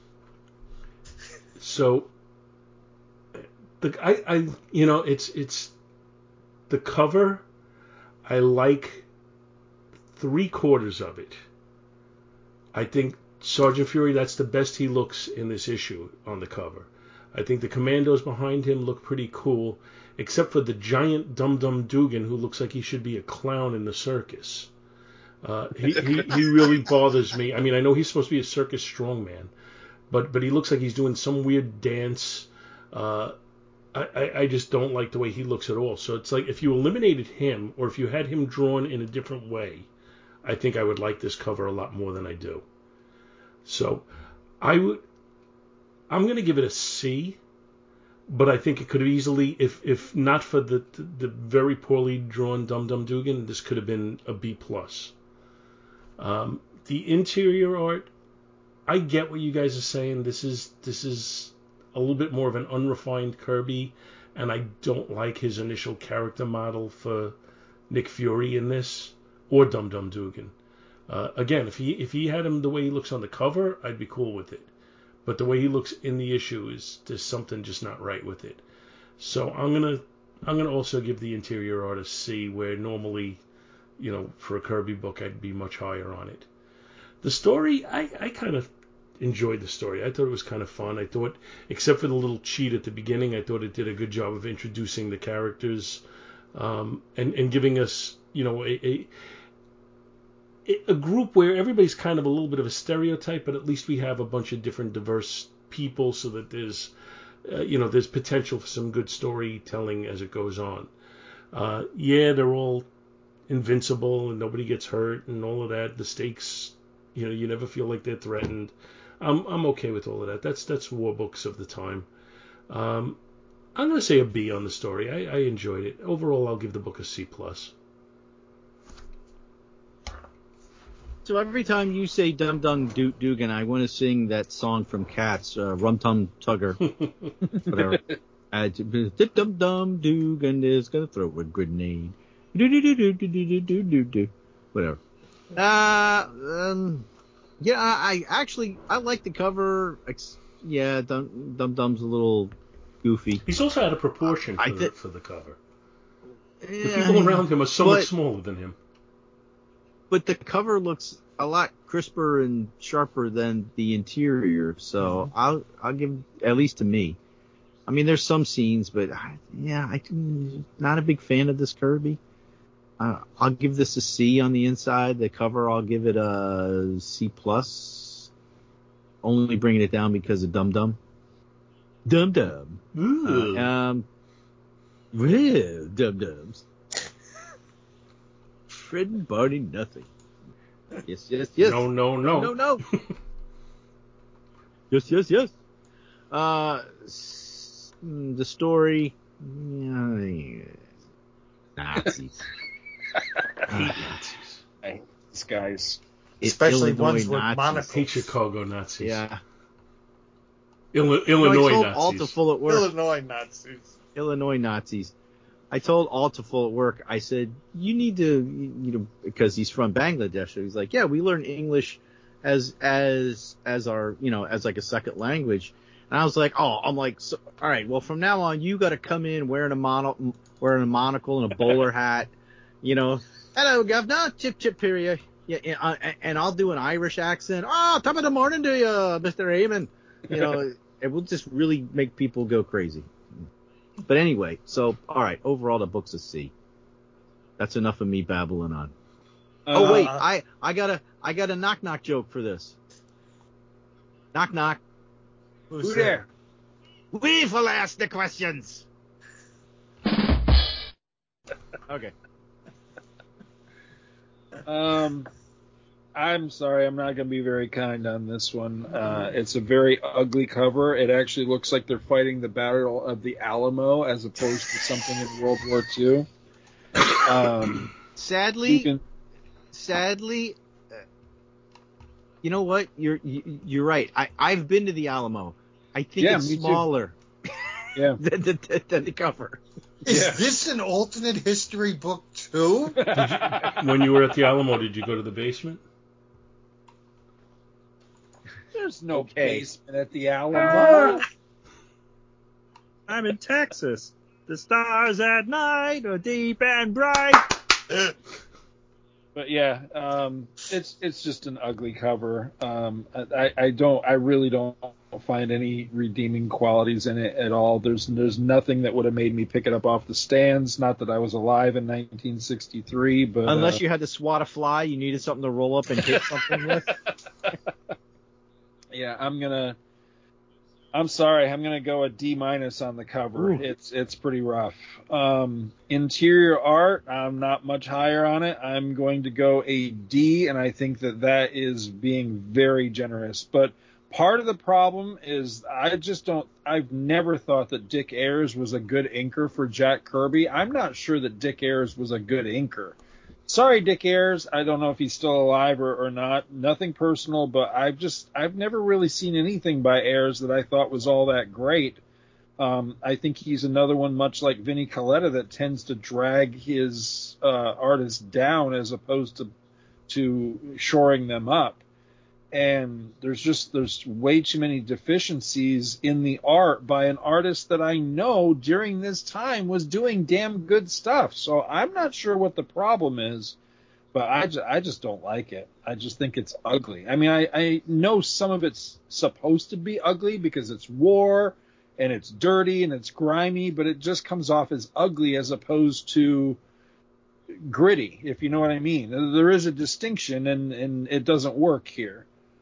So, it's the cover. I like 3/4 of it. I think Sergeant Fury, that's the best he looks in this issue on the cover. I think the commandos behind him look pretty cool, except for the giant Dum Dum Dugan, who looks like he should be a clown in the circus. He really bothers me. I mean, I know he's supposed to be a circus strongman, but he looks like he's doing some weird dance. I just don't like the way he looks at all. So it's like if you eliminated him, or if you had him drawn in a different way, I think I would like this cover a lot more than I do. So I'm going to give it a C, but I think it could have easily, if not for the very poorly drawn Dum Dum Dugan, this could have been a B+. The interior art, I get what you guys are saying. This is a little bit more of an unrefined Kirby, and I don't like his initial character model for Nick Fury in this, or Dum Dum Dugan. Again, if he had him the way he looks on the cover, I'd be cool with it. But the way he looks in the issue there's something just not right with it. So I'm gonna also give the interior art a C, where normally, for a Kirby book I'd be much higher on it. The story, I kind of enjoyed the story. I thought it was kind of fun. I thought, except for the little cheat at the beginning, I thought it did a good job of introducing the characters, and giving us, a group where everybody's kind of a little bit of a stereotype, but at least we have a bunch of different diverse people, so that there's potential for some good storytelling as it goes on. They're all invincible and nobody gets hurt and all of that. The stakes, you never feel like they're threatened. I'm okay with all of that. That's war books of the time. I'm going to say a B on the story. I enjoyed it. Overall, I'll give the book a C+. So every time you say Dum Dum Dugan, I want to sing that song from Cats, Rum Tum Tugger. Whatever. Dum Dum Dugan is going to throw a grenade. Do. Whatever. Yeah, I like the cover. Yeah, Dum Dum's a little goofy. He's also out of proportion for the cover. Yeah, The people around him are so much smaller than him. But the cover looks a lot crisper and sharper than the interior, so I'll give, at least to me. I mean, there's some scenes, but I'm not a big fan of this Kirby. I'll give this a C on the inside. The cover, I'll give it a C+. Only bringing it down because of Dum Dum. Dum Dum. Dum Dums. Fred and Barney, nothing. Yes. No. Yes. The story. Nazis. I hate Nazis. I hate these guys. Especially Illinois ones with Nazis. monocles. Hate Chicago Nazis. Yeah. Illinois I told Nazis. Alta Full at work. Illinois Nazis. I told Alta Full at work, I said, you need to, because he's from Bangladesh. So he's like, yeah, we learn English as our, as like a second language. And I was like, all right, well, from now on, you got to come in wearing a monocle and a bowler hat, hello, governor, chip period. Yeah, and I'll do an Irish accent. Oh, top of the morning to you, Mr. Eamon. It will just really make people go crazy. But anyway, so, all right, overall, the book's a C. That's enough of me babbling on. Oh, wait, I got a knock-knock joke for this. Knock-knock. Who's there? We will ask the questions. Okay. I'm sorry, I'm not going to be very kind on this one. It's a very ugly cover. It actually looks like they're fighting the Battle of the Alamo as opposed to something in World War II. Sadly, you know what? You're right. I've been to the Alamo. I think it's smaller than the cover. Is this an alternate history book too? When you were at the Alamo, did you go to the basement? There's no basement at the Alamo. I'm in Texas. The stars at night are deep and bright. But yeah, it's just an ugly cover. I really don't find any redeeming qualities in it at all. There's nothing that would have made me pick it up off the stands. Not that I was alive in 1963, but unless you had to swat a fly, you needed something to roll up and hit something with. Yeah, I'm sorry. I'm gonna go a D- on the cover. Ooh. It's pretty rough. Interior art, I'm not much higher on it. I'm going to go a D, and I think that is being very generous. But part of the problem is I've never thought that Dick Ayers was a good inker for Jack Kirby. I'm not sure that Dick Ayers was a good inker. Sorry, Dick Ayers. I don't know if he's still alive or not. Nothing personal, but I've never really seen anything by Ayers that I thought was all that great. I think he's another one, much like Vinnie Coletta, that tends to drag his artists down as opposed to shoring them up. And there's way too many deficiencies in the art by an artist that I know during this time was doing damn good stuff. So I'm not sure what the problem is, but I just don't like it. I just think it's ugly. I mean, I know some of it's supposed to be ugly because it's war and it's dirty and it's grimy, but it just comes off as ugly as opposed to gritty, if you know what I mean. There is a distinction, and it doesn't work here.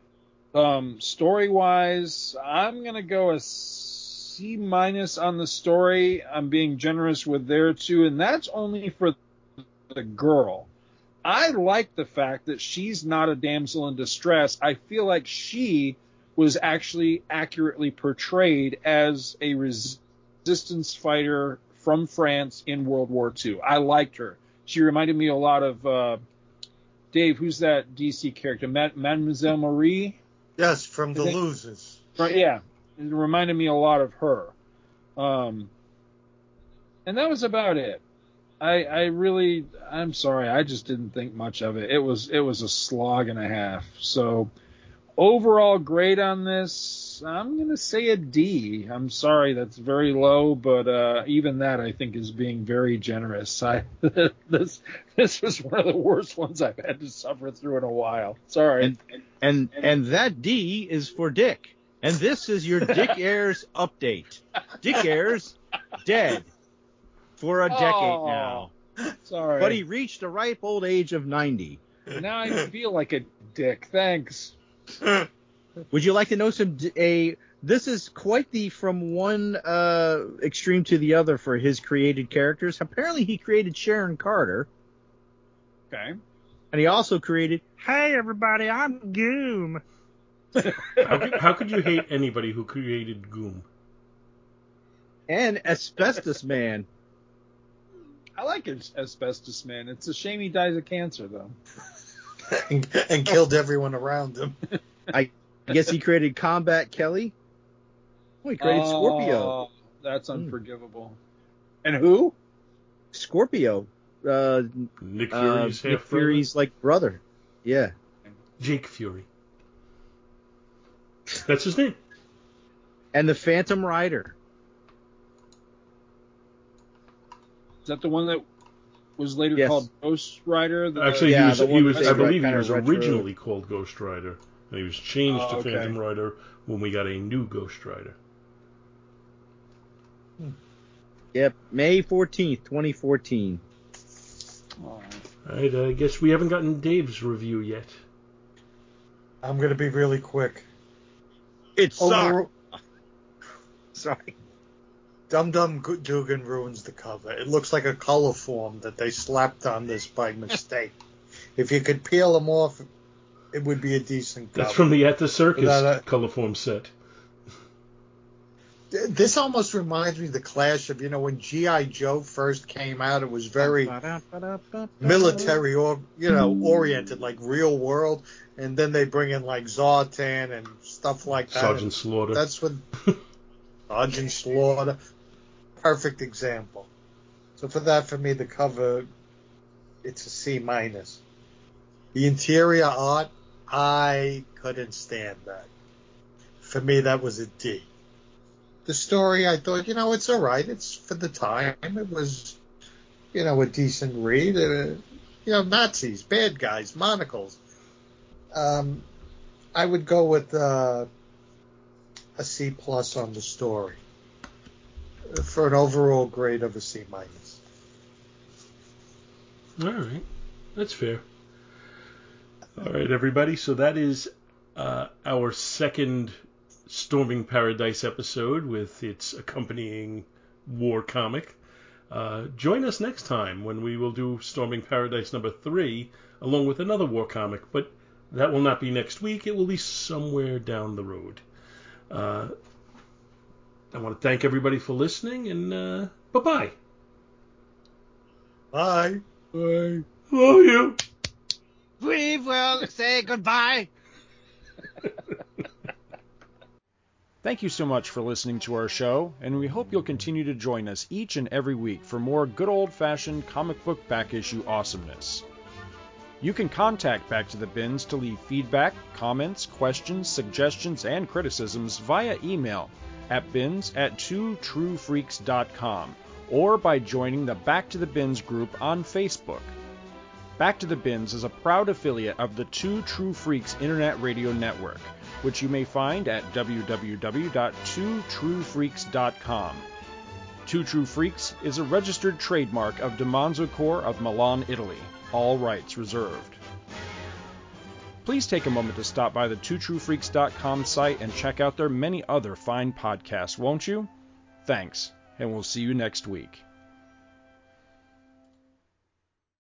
Story-wise, I'm going to go a C- on the story. I'm being generous with there, too, and that's only for the girl. I like the fact that she's not a damsel in distress. I feel like she was actually accurately portrayed as a resistance fighter from France in World War II. I liked her. She reminded me a lot of, Dave, who's that DC character? Mademoiselle Marie? Yes, from The Losers. Right, yeah. It reminded me a lot of her. And that was about it. I'm sorry, I just didn't think much of it. It was a slog and a half. So overall grade on this, I'm gonna say a D. I'm sorry, that's very low, but even that I think is being very generous. This was one of the worst ones I've had to suffer through in a while. Sorry. And that D is for Dick. And this is your Dick Ayers update. Dick Ayers dead for a decade now. Sorry. But he reached the ripe old age of 90. Now I feel like a dick. Thanks. Would you like to know this is quite the from one extreme to the other for his created characters. Apparently he created Sharon Carter. Okay. And he also created... Hey, everybody, I'm Goom. How could you hate anybody who created Goom? And Asbestos Man. I like Asbestos Man. It's a shame he dies of cancer, though. and killed everyone around him. I guess he created Combat Kelly. Oh, he created Scorpio. That's unforgivable. And who? Scorpio. Nick Fury's half Nick Fury's like brother. Yeah. Jake Fury. That's his name. And the Phantom Rider. Is that the one that was later Yes. called Ghost Rider? Actually, I I believe he was retro. originally called Ghost Rider, and he was changed to okay. Phantom Rider when we got a new Ghost Rider. Yep, May 14th, 2014. All right, I guess we haven't gotten Dave's review yet. I'm going to be really quick. It sucked. Sorry. Dum Dum Dugan ruins the cover. It looks like a color form that they slapped on this by mistake. If you could peel them off, it would be a decent cover. That's from the At the Circus Without color form set. This almost reminds me of the clash of, when G.I. Joe first came out, it was very military or, oriented, like real world. And then they bring in like Zartan and stuff like that. Sergeant Slaughter. That's what Sergeant Slaughter. Perfect example. So for me, the cover, it's a C-. The interior art, I couldn't stand that. For me, that was a D. The story, I thought, it's all right. It's for the time. It was, a decent read. Nazis, bad guys, monocles. I would go with a C+ on the story for an overall grade of a C-. All right. That's fair. All right, everybody. So that is our second Storming Paradise episode with its accompanying war comic. Join us next time when we will do Storming Paradise number 3 along with another war comic, but that will not be next week. It will be somewhere down the road. I want to thank everybody for listening, and bye-bye. Bye. Bye. Love you. We will say goodbye. Thank you so much for listening to our show, and we hope you'll continue to join us each and every week for more good old-fashioned comic book back issue awesomeness. You can contact Back to the Bins to leave feedback, comments, questions, suggestions, and criticisms via email at bins@twotruefreaks.com or by joining the Back to the Bins group on Facebook. Back to the Bins is a proud affiliate of the Two True Freaks Internet Radio Network, which you may find at www.twotruefreaks.com. Two True Freaks is a registered trademark of DiManzo Corp of Milan, Italy. All rights reserved. Please take a moment to stop by the twotruefreaks.com site and check out their many other fine podcasts, won't you? Thanks, and we'll see you next week.